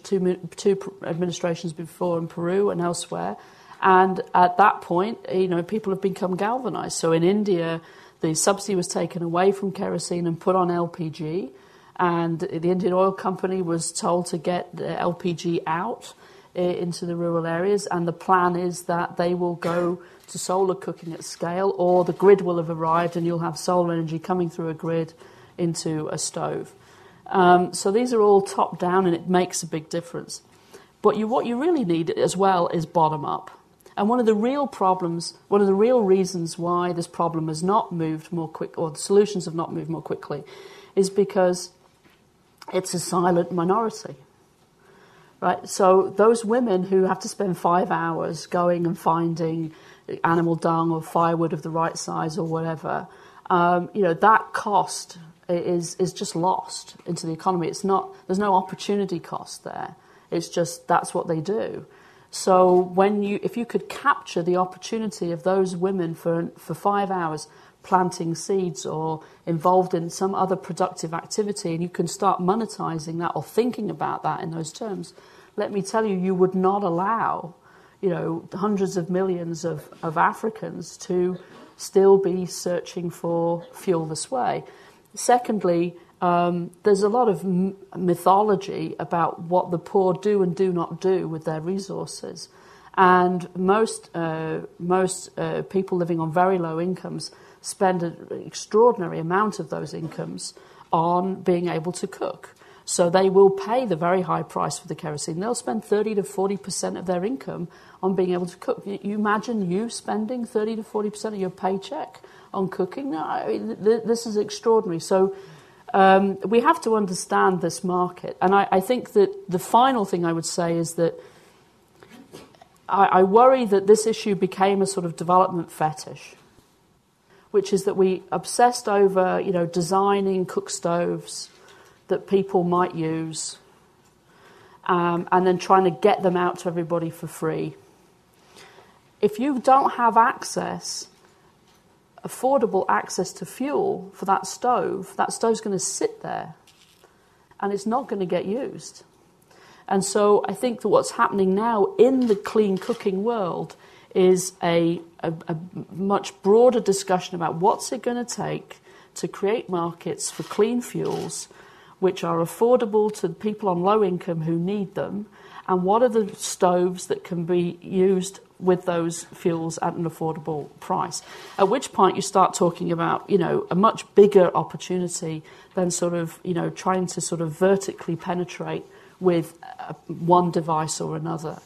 two administrations before in Peru and elsewhere. And at that point, people have become galvanized. So in India, the subsidy was taken away from kerosene and put on LPG. And the Indian Oil Company was told to get the LPG out into the rural areas. And the plan is that they will go to solar cooking at scale, or the grid will have arrived and you'll have solar energy coming through a grid into a stove. So these are all top down, and it makes a big difference. But what you really need as well is bottom up. And one of the real reasons why this problem has not moved more quick, or the solutions have not moved more quickly, is because it's a silent minority, right? So those women who have to spend 5 hours going and finding animal dung or firewood of the right size or whatever, that cost is just lost into the economy. There's no opportunity cost there. It's just that's what they do. So if you could capture the opportunity of those women for 5 hours planting seeds or involved in some other productive activity, and you can start monetizing that or thinking about that in those terms, let me tell you, you would not allow, hundreds of millions of Africans to still be searching for fuel this way. Secondly, there's a lot of mythology about what the poor do and do not do with their resources. And most people living on very low incomes spend an extraordinary amount of those incomes on being able to cook. So they will pay the very high price for the kerosene. They'll spend 30 to 40% of their income on being able to cook. You imagine you spending 30 to 40% of your paycheck on cooking? No, this is extraordinary. So we have to understand this market. And I think that the final thing I would say is that I worry that this issue became a sort of development fetish, which is that we obsessed over, designing cook stoves that people might use, and then trying to get them out to everybody for free. If you don't have affordable access to fuel for that stove's going to sit there, and it's not going to get used. And so I think that what's happening now in the clean cooking world is a much broader discussion about what's it going to take to create markets for clean fuels which are affordable to people on low income who need them, and what are the stoves that can be used with those fuels at an affordable price. At which point you start talking about, a much bigger opportunity than sort of, trying to sort of vertically penetrate with one device or another.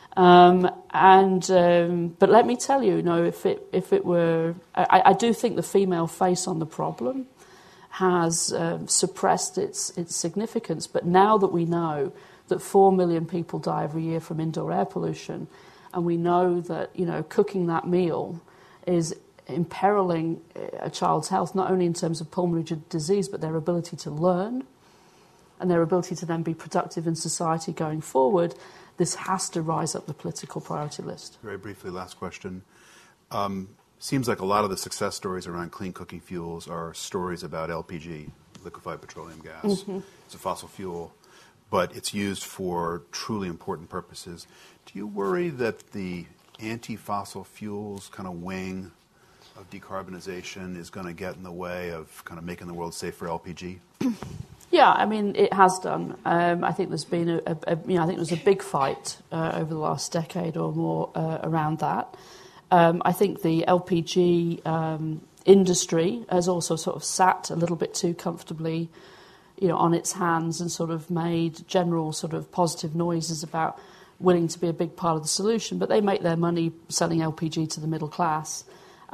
But let me tell you, if it were, I do think the female face on the problem has suppressed its significance. But now that we know that 4 million people die every year from indoor air pollution, and we know that cooking that meal is imperiling a child's health, not only in terms of pulmonary disease, but their ability to learn and their ability to then be productive in society going forward, this has to rise up the political priority list. Very briefly, last question. Seems like a lot of the success stories around clean cooking fuels are stories about LPG, liquefied petroleum gas. Mm-hmm. It's a fossil fuel, but it's used for truly important purposes. Do you worry that the anti-fossil fuels kind of wing of decarbonization is going to get in the way of kind of making the world safe for LPG? Yeah, I mean, it has done. I think there's been I think there was a big fight over the last decade or more around that. I think the LPG industry has also sort of sat a little bit too comfortably, on its hands and sort of made general sort of positive noises about willing to be a big part of the solution. But they make their money selling LPG to the middle class.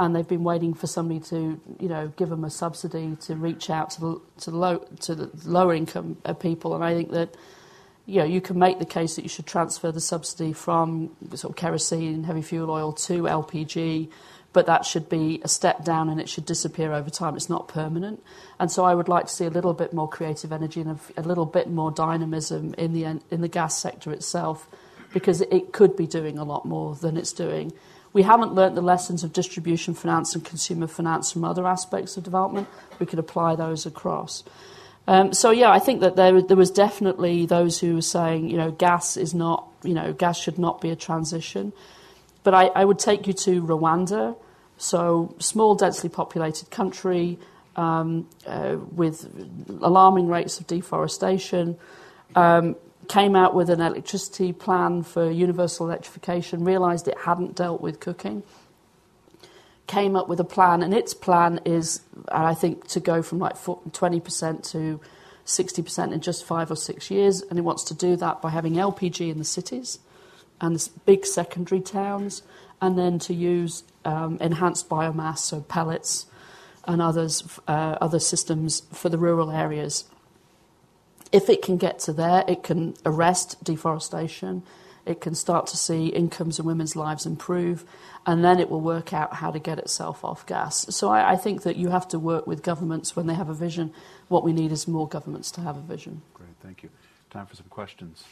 and they've been waiting for somebody to, give them a subsidy to reach out to the lower income people. And I think that, you can make the case that you should transfer the subsidy from sort of kerosene, heavy fuel oil to LPG, but that should be a step down and it should disappear over time. It's not permanent. And so I would like to see a little bit more creative energy and a little bit more dynamism in the gas sector itself, because it could be doing a lot more than it's doing. We haven't learnt the lessons of distribution finance and consumer finance from other aspects of development. We could apply those across. I think that there was definitely those who were saying, gas is not, gas should not be a transition. But I would take you to Rwanda, so small, densely populated country with alarming rates of deforestation, came out with an electricity plan for universal electrification, realised it hadn't dealt with cooking, came up with a plan, and its plan is, I think, to go from like 20% to 60% in just 5 or 6 years, and it wants to do that by having LPG in the cities and the big secondary towns, and then to use enhanced biomass, so pellets and other systems for the rural areas. If it can get to there, it can arrest deforestation, it can start to see incomes and women's lives improve, and then it will work out how to get itself off gas. So I think that you have to work with governments when they have a vision. What we need is more governments to have a vision. Great, thank you. Time for some questions.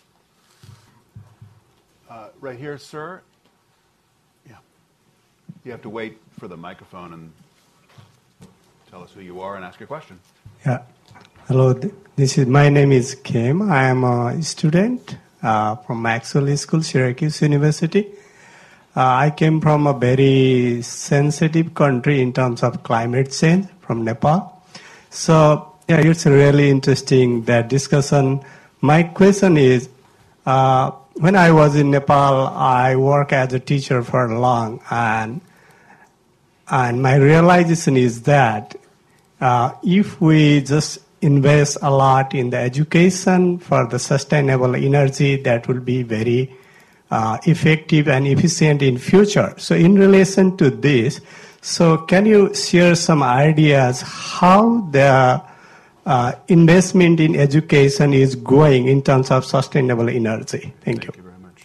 Right here, sir. Yeah. You have to wait for the microphone and tell us who you are and ask your question. Yeah. Hello, my name is Kim. I am a student from Maxwell School, Syracuse University. I came from a very sensitive country in terms of climate change, from Nepal. So, it's really interesting, that discussion. My question is, when I was in Nepal, I worked as a teacher for long, and my realization is that if we just invest a lot in the education for the sustainable energy, that will be very effective and efficient in future. So in relation to this, so can you share some ideas how the investment in education is going in terms of sustainable energy? Thank you. Thank you very much.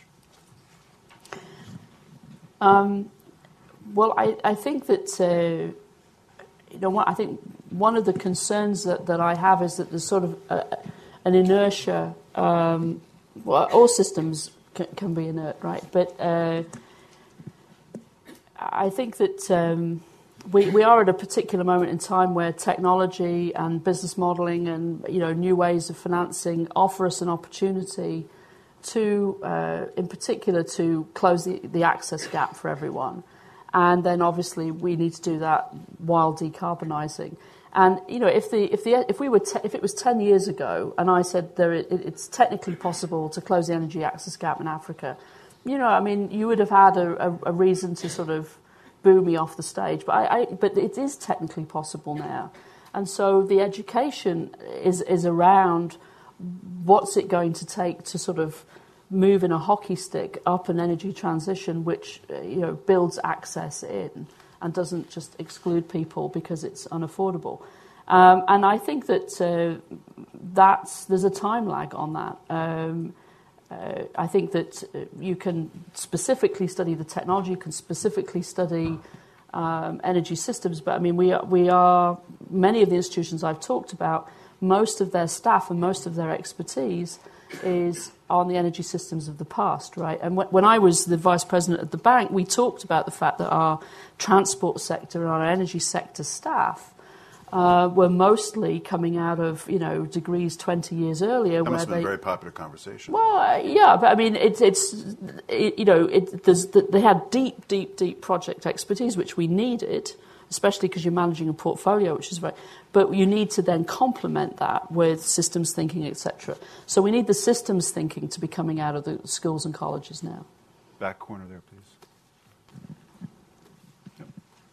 Well, I think that I think one of the concerns that I have is that there's sort of an inertia. All systems can be inert, right? But I think that we are at a particular moment in time where technology and business modelling and new ways of financing offer us an opportunity to, in particular, to close the access gap for everyone. And then obviously we need to do that while decarbonising. And if it was 10 years ago, and I said it's technically possible to close the energy access gap in Africa, you would have had a reason to sort of boo me off the stage. But it is technically possible now, and so the education is around what's it going to take to sort of move in a hockey stick up an energy transition which builds access in and doesn't just exclude people because it's unaffordable. And I think that there's a time lag on that. I think that you can specifically study the technology, you can specifically study energy systems, but I mean we are many of the institutions I've talked about, most of their staff and most of their expertise is on the energy systems of the past, right? And when I was the vice president at the bank, we talked about the fact that our transport sector and our energy sector staff were mostly coming out of degrees 20 years earlier. That must have been a very popular conversation. Well, yeah, but I mean they had deep project expertise, which we needed, especially because you're managing a portfolio, which is right. But you need to then complement that with systems thinking, etc. So we need the systems thinking to be coming out of the schools and colleges now. Back corner there, please. Yep.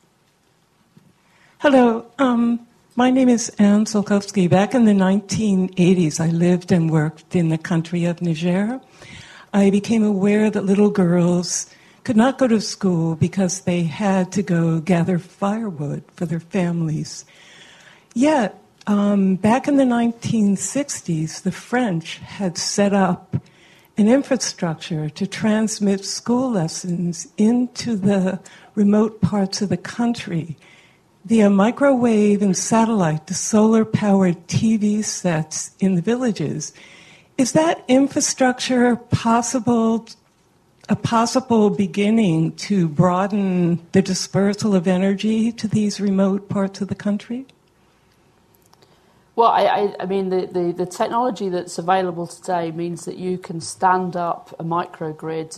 Hello. My name is Anne Solkowski. Back in the 1980s, I lived and worked in the country of Niger. I became aware that little girls could not go to school because they had to go gather firewood for their families. Yet, back in the 1960s, the French had set up an infrastructure to transmit school lessons into the remote parts of the country via microwave and satellite to solar-powered TV sets in the villages. Is that infrastructure a possible beginning to broaden the dispersal of energy to these remote parts of the country? Well, I mean, the technology that's available today means that you can stand up a microgrid,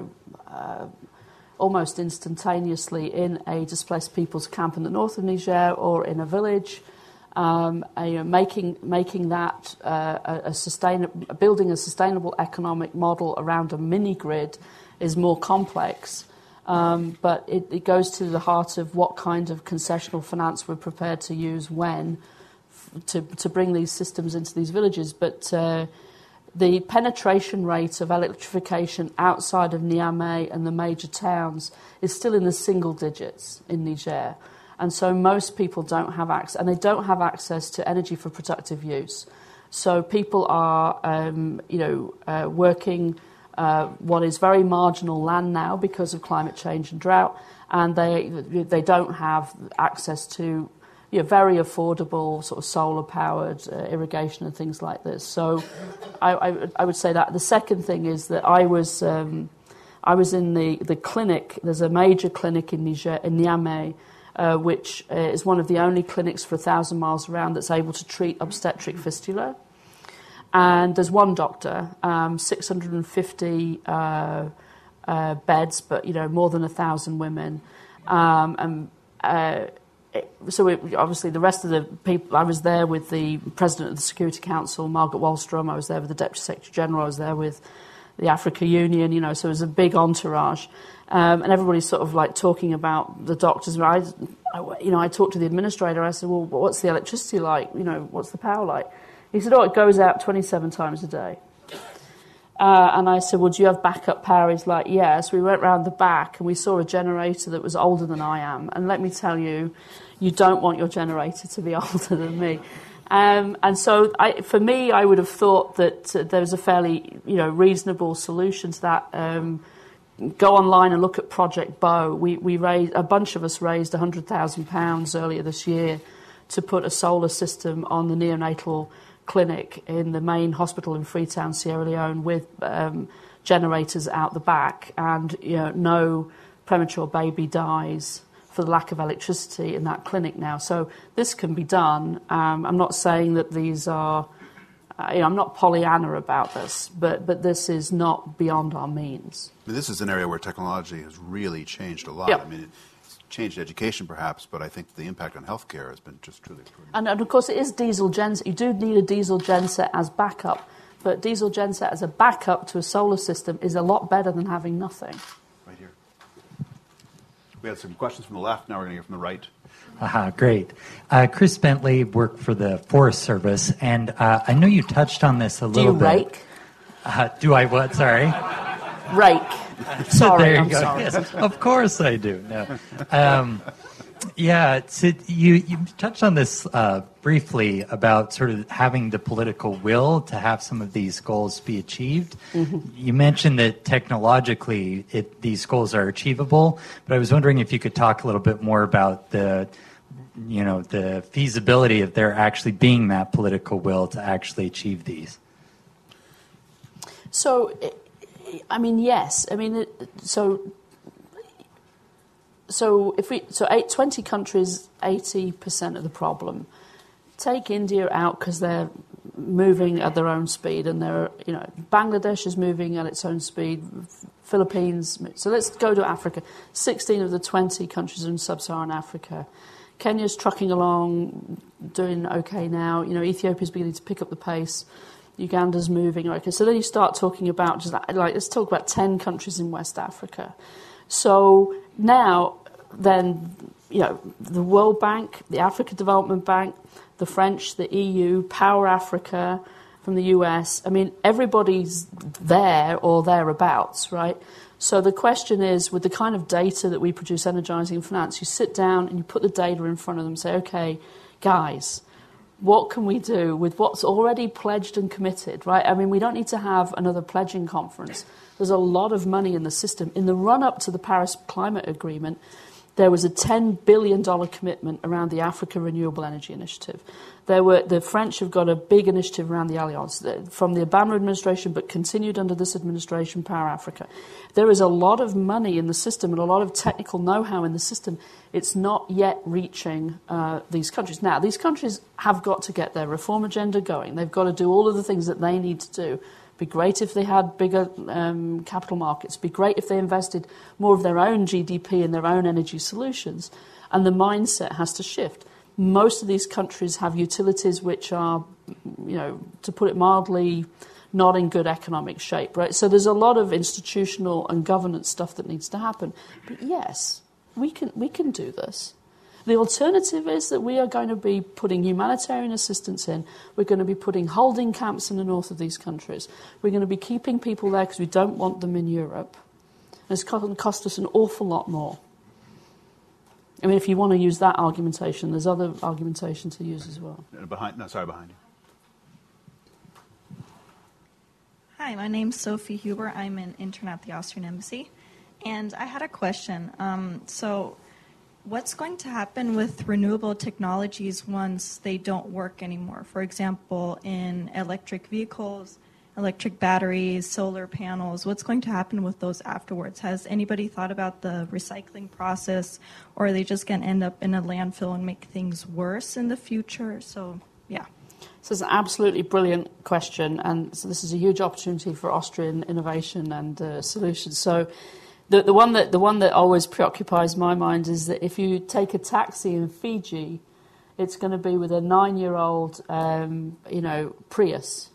almost instantaneously in a displaced people's camp in the north of Niger or in a village, making that building a sustainable economic model around a mini grid is more complex. But it goes to the heart of what kind of concessional finance we're prepared to use when to bring these systems into these villages. But the penetration rate of electrification outside of Niamey and the major towns is still in the single digits in Niger. And so most people don't have access, and they don't have access to energy for productive use. So people are, working what is very marginal land now because of climate change and drought, and they don't have access to very affordable sort of solar-powered irrigation and things like this. So I would say that. The second thing is that I was in the clinic. There's a major clinic in Niger, in Niamey, which is one of the only clinics for 1,000 miles around that's able to treat obstetric fistula. And there's one doctor, 650 beds, but more than 1,000 women. Obviously the rest of the people, I was there with the President of the Security Council, Margaret Wallström, I was there with the Deputy Secretary General, I was there with the Africa Union, so it was a big entourage. And everybody's sort of like talking about the doctors. I talked to the administrator, I said, well, what's the electricity like? What's the power like? He said, it goes out 27 times a day. And I said, well, do you have backup power? He's like, yes. We went round the back and we saw a generator that was older than I am. And let me tell you, you don't want your generator to be older than me. And so for me, I would have thought that there was a fairly reasonable solution to that. Go online and look at Project Bow. We raised, a bunch of us raised £100,000 earlier this year to put a solar system on the neonatal clinic in the main hospital in Freetown, Sierra Leone, with generators out the back, and no premature baby dies for the lack of electricity in that clinic now. So this can be done. I'm not saying that these are, I'm not Pollyanna about this, but this is not beyond our means. This is an area where technology has really changed a lot. Yep. I mean, it's changed education perhaps, but I think the impact on healthcare has been just truly extraordinary. And of course it is diesel genset. You do need a diesel genset as backup, but diesel genset as a backup to a solar system is a lot better than having nothing. Right here. We had some questions from the left, now we're going to hear from the right. Great. Chris Bentley worked for the Forest Service, and I know you touched on this a little bit. Do you rake? Do I what? Sorry? Rake. Sorry, there you I'm go. sorry. Yes, of course I do. No. So you touched on this briefly about sort of having the political will to have some of these goals be achieved. Mm-hmm. You mentioned that technologically these goals are achievable, but I was wondering if you could talk a little bit more about the feasibility of there actually being that political will to actually achieve these. So, yes. So 20 countries, 80% of the problem. Take India out because they're moving at their own speed, and Bangladesh is moving at its own speed. Philippines. So let's go to Africa. 16 of the 20 countries are in sub-Saharan Africa. Kenya's trucking along, doing okay now. Ethiopia's beginning to pick up the pace. Uganda's moving. Okay, so then you start talking about let's talk about 10 countries in West Africa. So now, then, the World Bank, the Africa Development Bank, the French, the EU, Power Africa, from the US. I mean, everybody's there or thereabouts, right? So the question is, with the kind of data that we produce, Energizing Finance, you sit down and you put the data in front of them and say, okay, guys, what can we do with what's already pledged and committed, right? I mean, we don't need to have another pledging conference. There's a lot of money in the system. In the run-up to the Paris Climate Agreement, there was a $10 billion commitment around the Africa Renewable Energy Initiative. The French have got a big initiative around the Alliance from the Obama administration, but continued under this administration, Power Africa. There is a lot of money in the system and a lot of technical know-how in the system. It's not yet reaching these countries. Now, these countries have got to get their reform agenda going. They've got to do all of the things that they need to do. Be great if they had bigger capital markets. Be great if they invested more of their own GDP in their own energy solutions. And the mindset has to shift. Most of these countries have utilities which are, to put it mildly, not in good economic shape, right? So there's a lot of institutional and governance stuff that needs to happen. But yes, we can do this. The alternative is that we are going to be putting humanitarian assistance in. We're going to be putting holding camps in the north of these countries. We're going to be keeping people there because we don't want them in Europe. And it's going to cost us an awful lot more. I mean, if you want to use that argumentation, there's other argumentation to use as well. Behind you. Hi, my name's Sophie Huber. I'm an intern at the Austrian Embassy. And I had a question. So what's going to happen with renewable technologies once they don't work anymore? For example, in electric vehicles, electric batteries, solar panels, what's going to happen with those afterwards? Has anybody thought about the recycling process, or are they just going to end up in a landfill and make things worse in the future? So, yeah. So it's an absolutely brilliant question, and so this is a huge opportunity for Austrian innovation and solutions. So the one that always preoccupies my mind is that if you take a taxi in Fiji, it's going to be with a 9-year-old, Prius.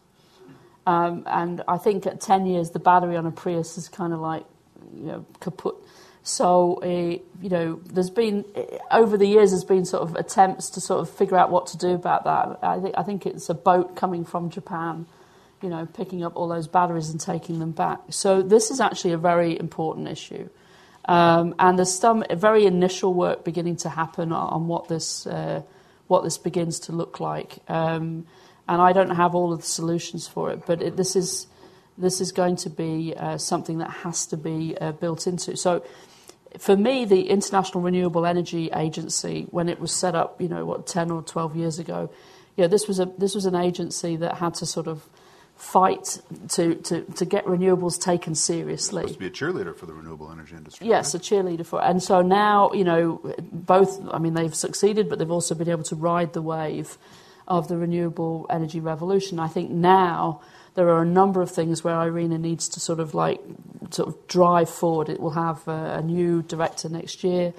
And I think at 10 years, the battery on a Prius is kind of like, kaput. So, there's been, over the years, there's been sort of attempts to sort of figure out what to do about that. I think it's a boat coming from Japan, picking up all those batteries and taking them back. So this is actually a very important issue. And there's some very initial work beginning to happen on what this begins to look like. And I don't have all of the solutions for it, but this is going to be something that has to be built into. So, for me, the International Renewable Energy Agency, when it was set up, 10 or 12 years ago, this was an agency that had to sort of fight to get renewables taken seriously. It's supposed to be a cheerleader for the renewable energy industry. Yes, right? A cheerleader for it. And so now, they've succeeded, but they've also been able to ride the wave of the renewable energy revolution. I think now there are a number of things where IRENA needs to sort of drive forward. It will have a new director next year.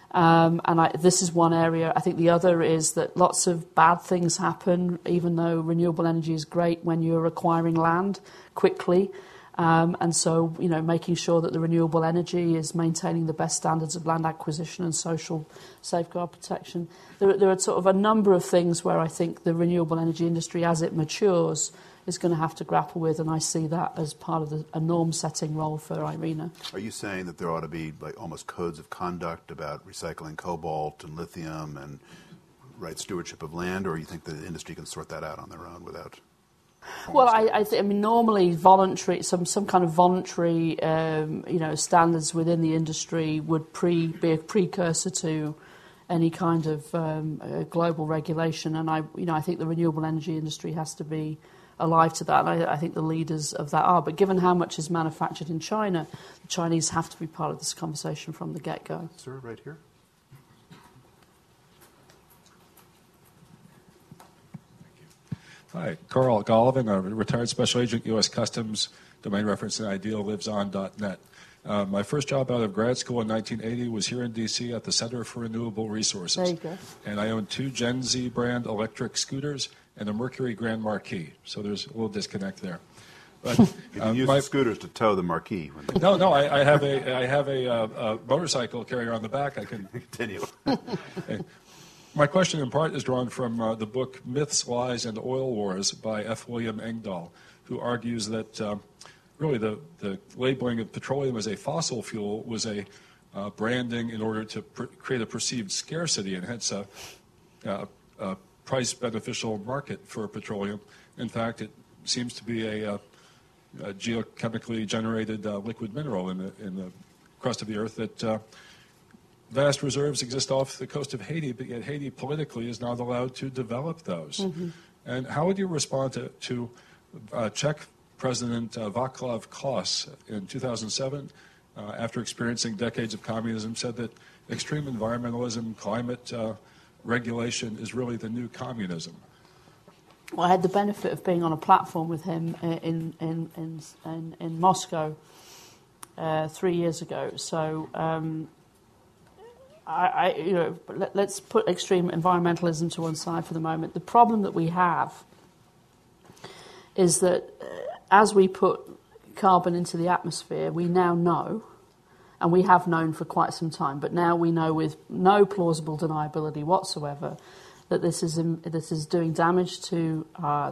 This is one area. I think the other is that lots of bad things happen, even though renewable energy is great when you're acquiring land quickly. And so, making sure that the renewable energy is maintaining the best standards of land acquisition and social safeguard protection. There are sort of a number of things where I think the renewable energy industry, as it matures, is going to have to grapple with, and I see that as part of a norm-setting role for IRENA. Are you saying that there ought to be almost codes of conduct about recycling cobalt and lithium and right stewardship of land, or you think the industry can sort that out on their own without? Well, I mean, normally voluntary, some kind of voluntary, standards within the industry would be a precursor to any kind of global regulation, and I think the renewable energy industry has to be alive to that, and I think the leaders of that are. But given how much is manufactured in China, the Chinese have to be part of this conversation from the get-go. Sir, right here. Hi, Carl Golovin, a retired special agent, U.S. Customs, domain reference and idealliveson.net. My first job out of grad school in 1980 was here in D.C. at the Center for Renewable Resources. There you go. And I own 2 Gen Z brand electric scooters and a Mercury Grand Marquis. So there's a little disconnect there. But you use the scooters to tow the Marquis. No, I have a motorcycle carrier on the back. I can continue. My question in part is drawn from the book Myths, Lies, and Oil Wars by F. William Engdahl, who argues that really the labeling of petroleum as a fossil fuel was a branding in order to create a perceived scarcity and hence a price-beneficial market for petroleum. In fact, it seems to be a geochemically generated liquid mineral in the crust of the earth that vast reserves exist off the coast of Haiti, but yet Haiti politically is not allowed to develop those. Mm-hmm. And how would you respond to Czech President Václav Klaus in 2007, after experiencing decades of communism, said that extreme environmentalism, climate regulation is really the new communism? Well, I had the benefit of being on a platform with him in Moscow 3 years ago. So, let's put extreme environmentalism to one side for the moment. The problem that we have is that as we put carbon into the atmosphere, we now know, and we have known for quite some time, but now we know with no plausible deniability whatsoever that this is doing damage to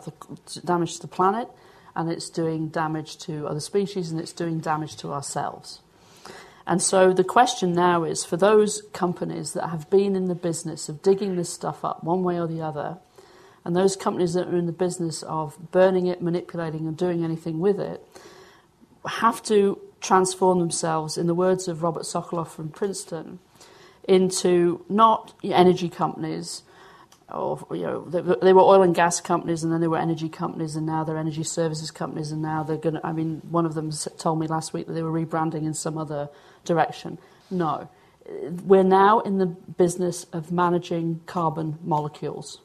the planet, and it's doing damage to other species, and it's doing damage to ourselves. And so the question now is, for those companies that have been in the business of digging this stuff up one way or the other, and those companies that are in the business of burning it, manipulating, and doing anything with it, have to transform themselves, in the words of Robert Sokoloff from Princeton, into not energy companies, or they were oil and gas companies, and then they were energy companies, and now they're energy services companies, and now they're going to, one of them told me last week that they were rebranding in some other direction. No. We're now in the business of managing carbon molecules.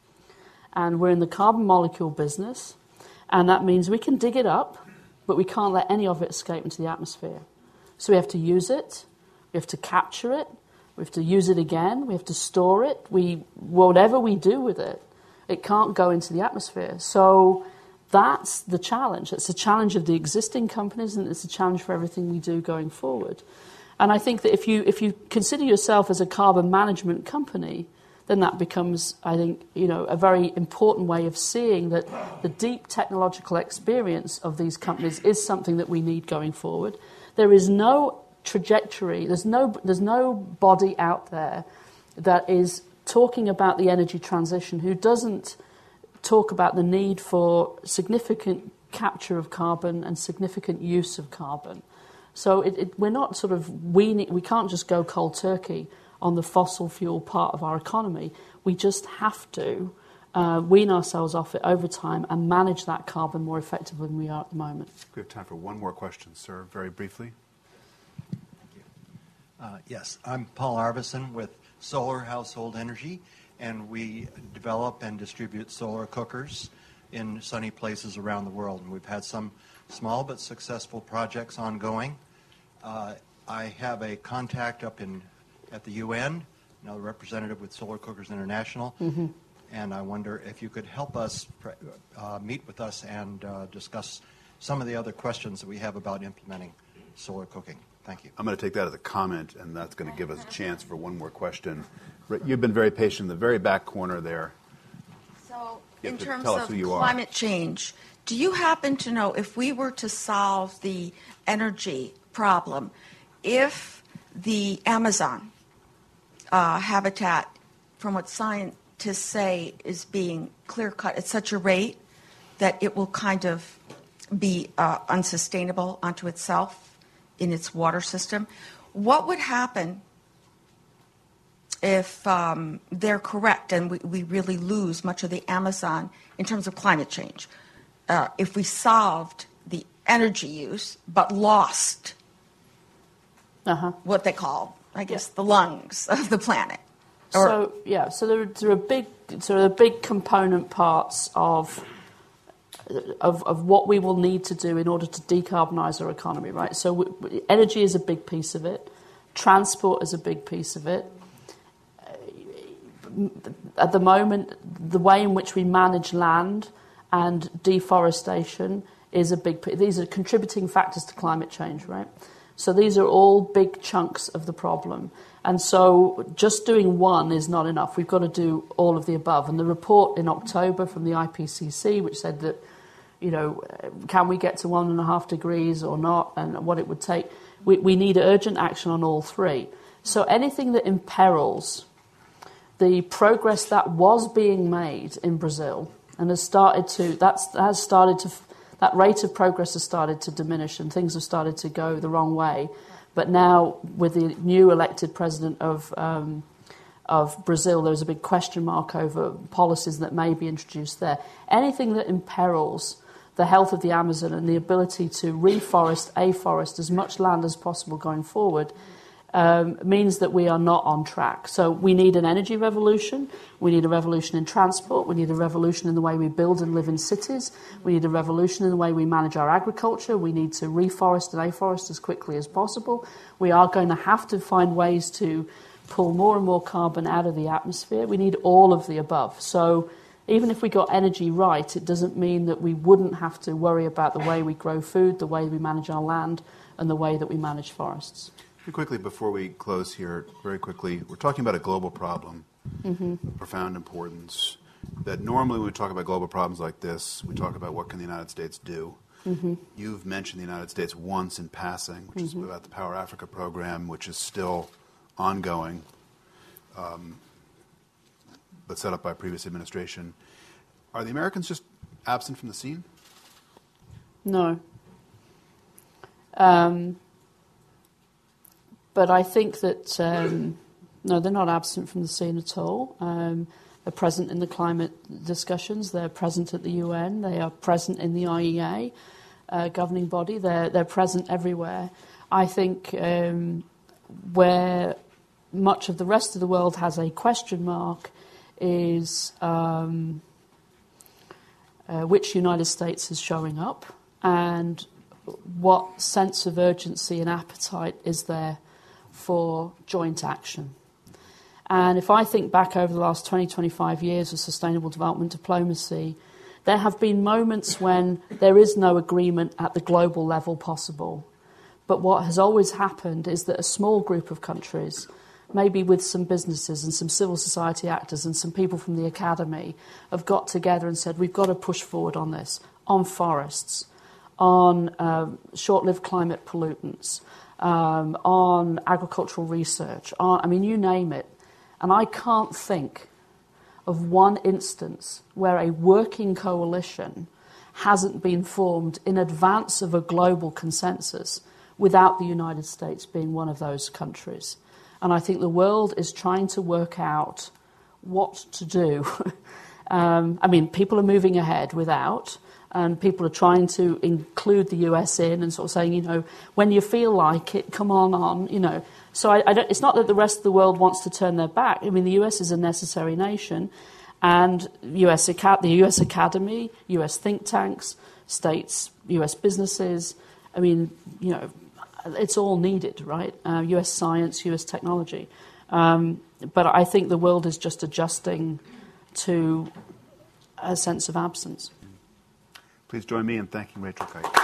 And we're in the carbon molecule business, and that means we can dig it up, but we can't let any of it escape into the atmosphere. So we have to use it, we have to capture it, we have to use it again, we have to store it. Whatever we do with it, it can't go into the atmosphere. So that's the challenge. It's a challenge of the existing companies, and it's a challenge for everything we do going forward. And I think that if you consider yourself as a carbon management company, then that becomes, I think, a very important way of seeing that the deep technological experience of these companies is something that we need going forward. There is no trajectory, there's no body out there that is talking about the energy transition who doesn't talk about the need for significant capture of carbon and significant use of carbon. So we're not sort of we can't just go cold turkey on the fossil fuel part of our economy. We just have to wean ourselves off it over time and manage that carbon more effectively than we are at the moment. We have time for one more question, sir, very briefly. Yes, I'm Paul Arvison with Solar Household Energy, and we develop and distribute solar cookers in sunny places around the world. And we've had some small but successful projects ongoing. I have a contact up at the UN, another representative with Solar Cookers International, mm-hmm. and I wonder if you could help us meet with us and discuss some of the other questions that we have about implementing solar cooking. Thank you. I'm going to take that as a comment, and that's going to give us a chance for one more question. You've been very patient in the very back corner there. So, in terms of climate change, do you happen to know if we were to solve the energy problem, if the Amazon habitat, from what scientists say, is being clear-cut at such a rate that it will kind of be unsustainable unto itself in its water system, what would happen if they're correct and we really lose much of the Amazon in terms of climate change? If we solved the energy use but lost what they call, I guess, the lungs of the planet. So there are big component parts of what we will need to do in order to decarbonize our economy, right? So energy is a big piece of it. Transport is a big piece of it. At the moment, the way in which we manage land and deforestation is a big piece. These are contributing factors to climate change, right? So these are all big chunks of the problem. And so just doing one is not enough. We've got to do all of the above. And the report in October from the IPCC, which said that, can we get to 1.5 degrees or not, and what it would take, we need urgent action on all three. So anything that imperils the progress that was being made in Brazil and that rate of progress has started to diminish and things have started to go the wrong way. But now, with the new elected president of Brazil, there's a big question mark over policies that may be introduced there. Anything that imperils the health of the Amazon and the ability to afforest as much land as possible going forward means that we are not on track. So we need an energy revolution, we need a revolution in transport, we need a revolution in the way we build and live in cities, we need a revolution in the way we manage our agriculture, we need to reforest and afforest as quickly as possible. We are going to have to find ways to pull more and more carbon out of the atmosphere. We need all of the above. So even if we got energy right, it doesn't mean that we wouldn't have to worry about the way we grow food, the way we manage our land, and the way that we manage forests. Very quickly, before we close here, we're talking about a global problem of profound importance, that normally when we talk about global problems like this, we talk about what can the United States do. You've mentioned the United States once in passing, which is about the Power Africa program, which is still ongoing, but set up by a previous administration. Are the Americans just absent from the scene? No. But I think that, no, they're not absent from the scene at all. They're present in the climate discussions. They're present at the UN. They are present in the IEA governing body. They're present everywhere. I think where much of the rest of the world has a question mark is which United States is showing up and what sense of urgency and appetite is there for joint action. And if I think back over the last 20, 25 years of sustainable development diplomacy, there have been moments when there is no agreement at the global level possible. But what has always happened is that a small group of countries, maybe with some businesses and some civil society actors and some people from the academy, have got together and said, we've got to push forward on this, on forests, on short-lived climate pollutants, on agricultural research, you name it. And I can't think of one instance where a working coalition hasn't been formed in advance of a global consensus without the United States being one of those countries. And I think the world is trying to work out what to do. People are moving ahead without, and people are trying to include the US in and sort of saying, when you feel like it, come on. So it's not that the rest of the world wants to turn their back. The US is a necessary nation, and the US Academy, US think tanks, states, US businesses, it's all needed, right? US science, US technology. But I think the world is just adjusting to a sense of absence. Please join me in thanking Rachel Kyte.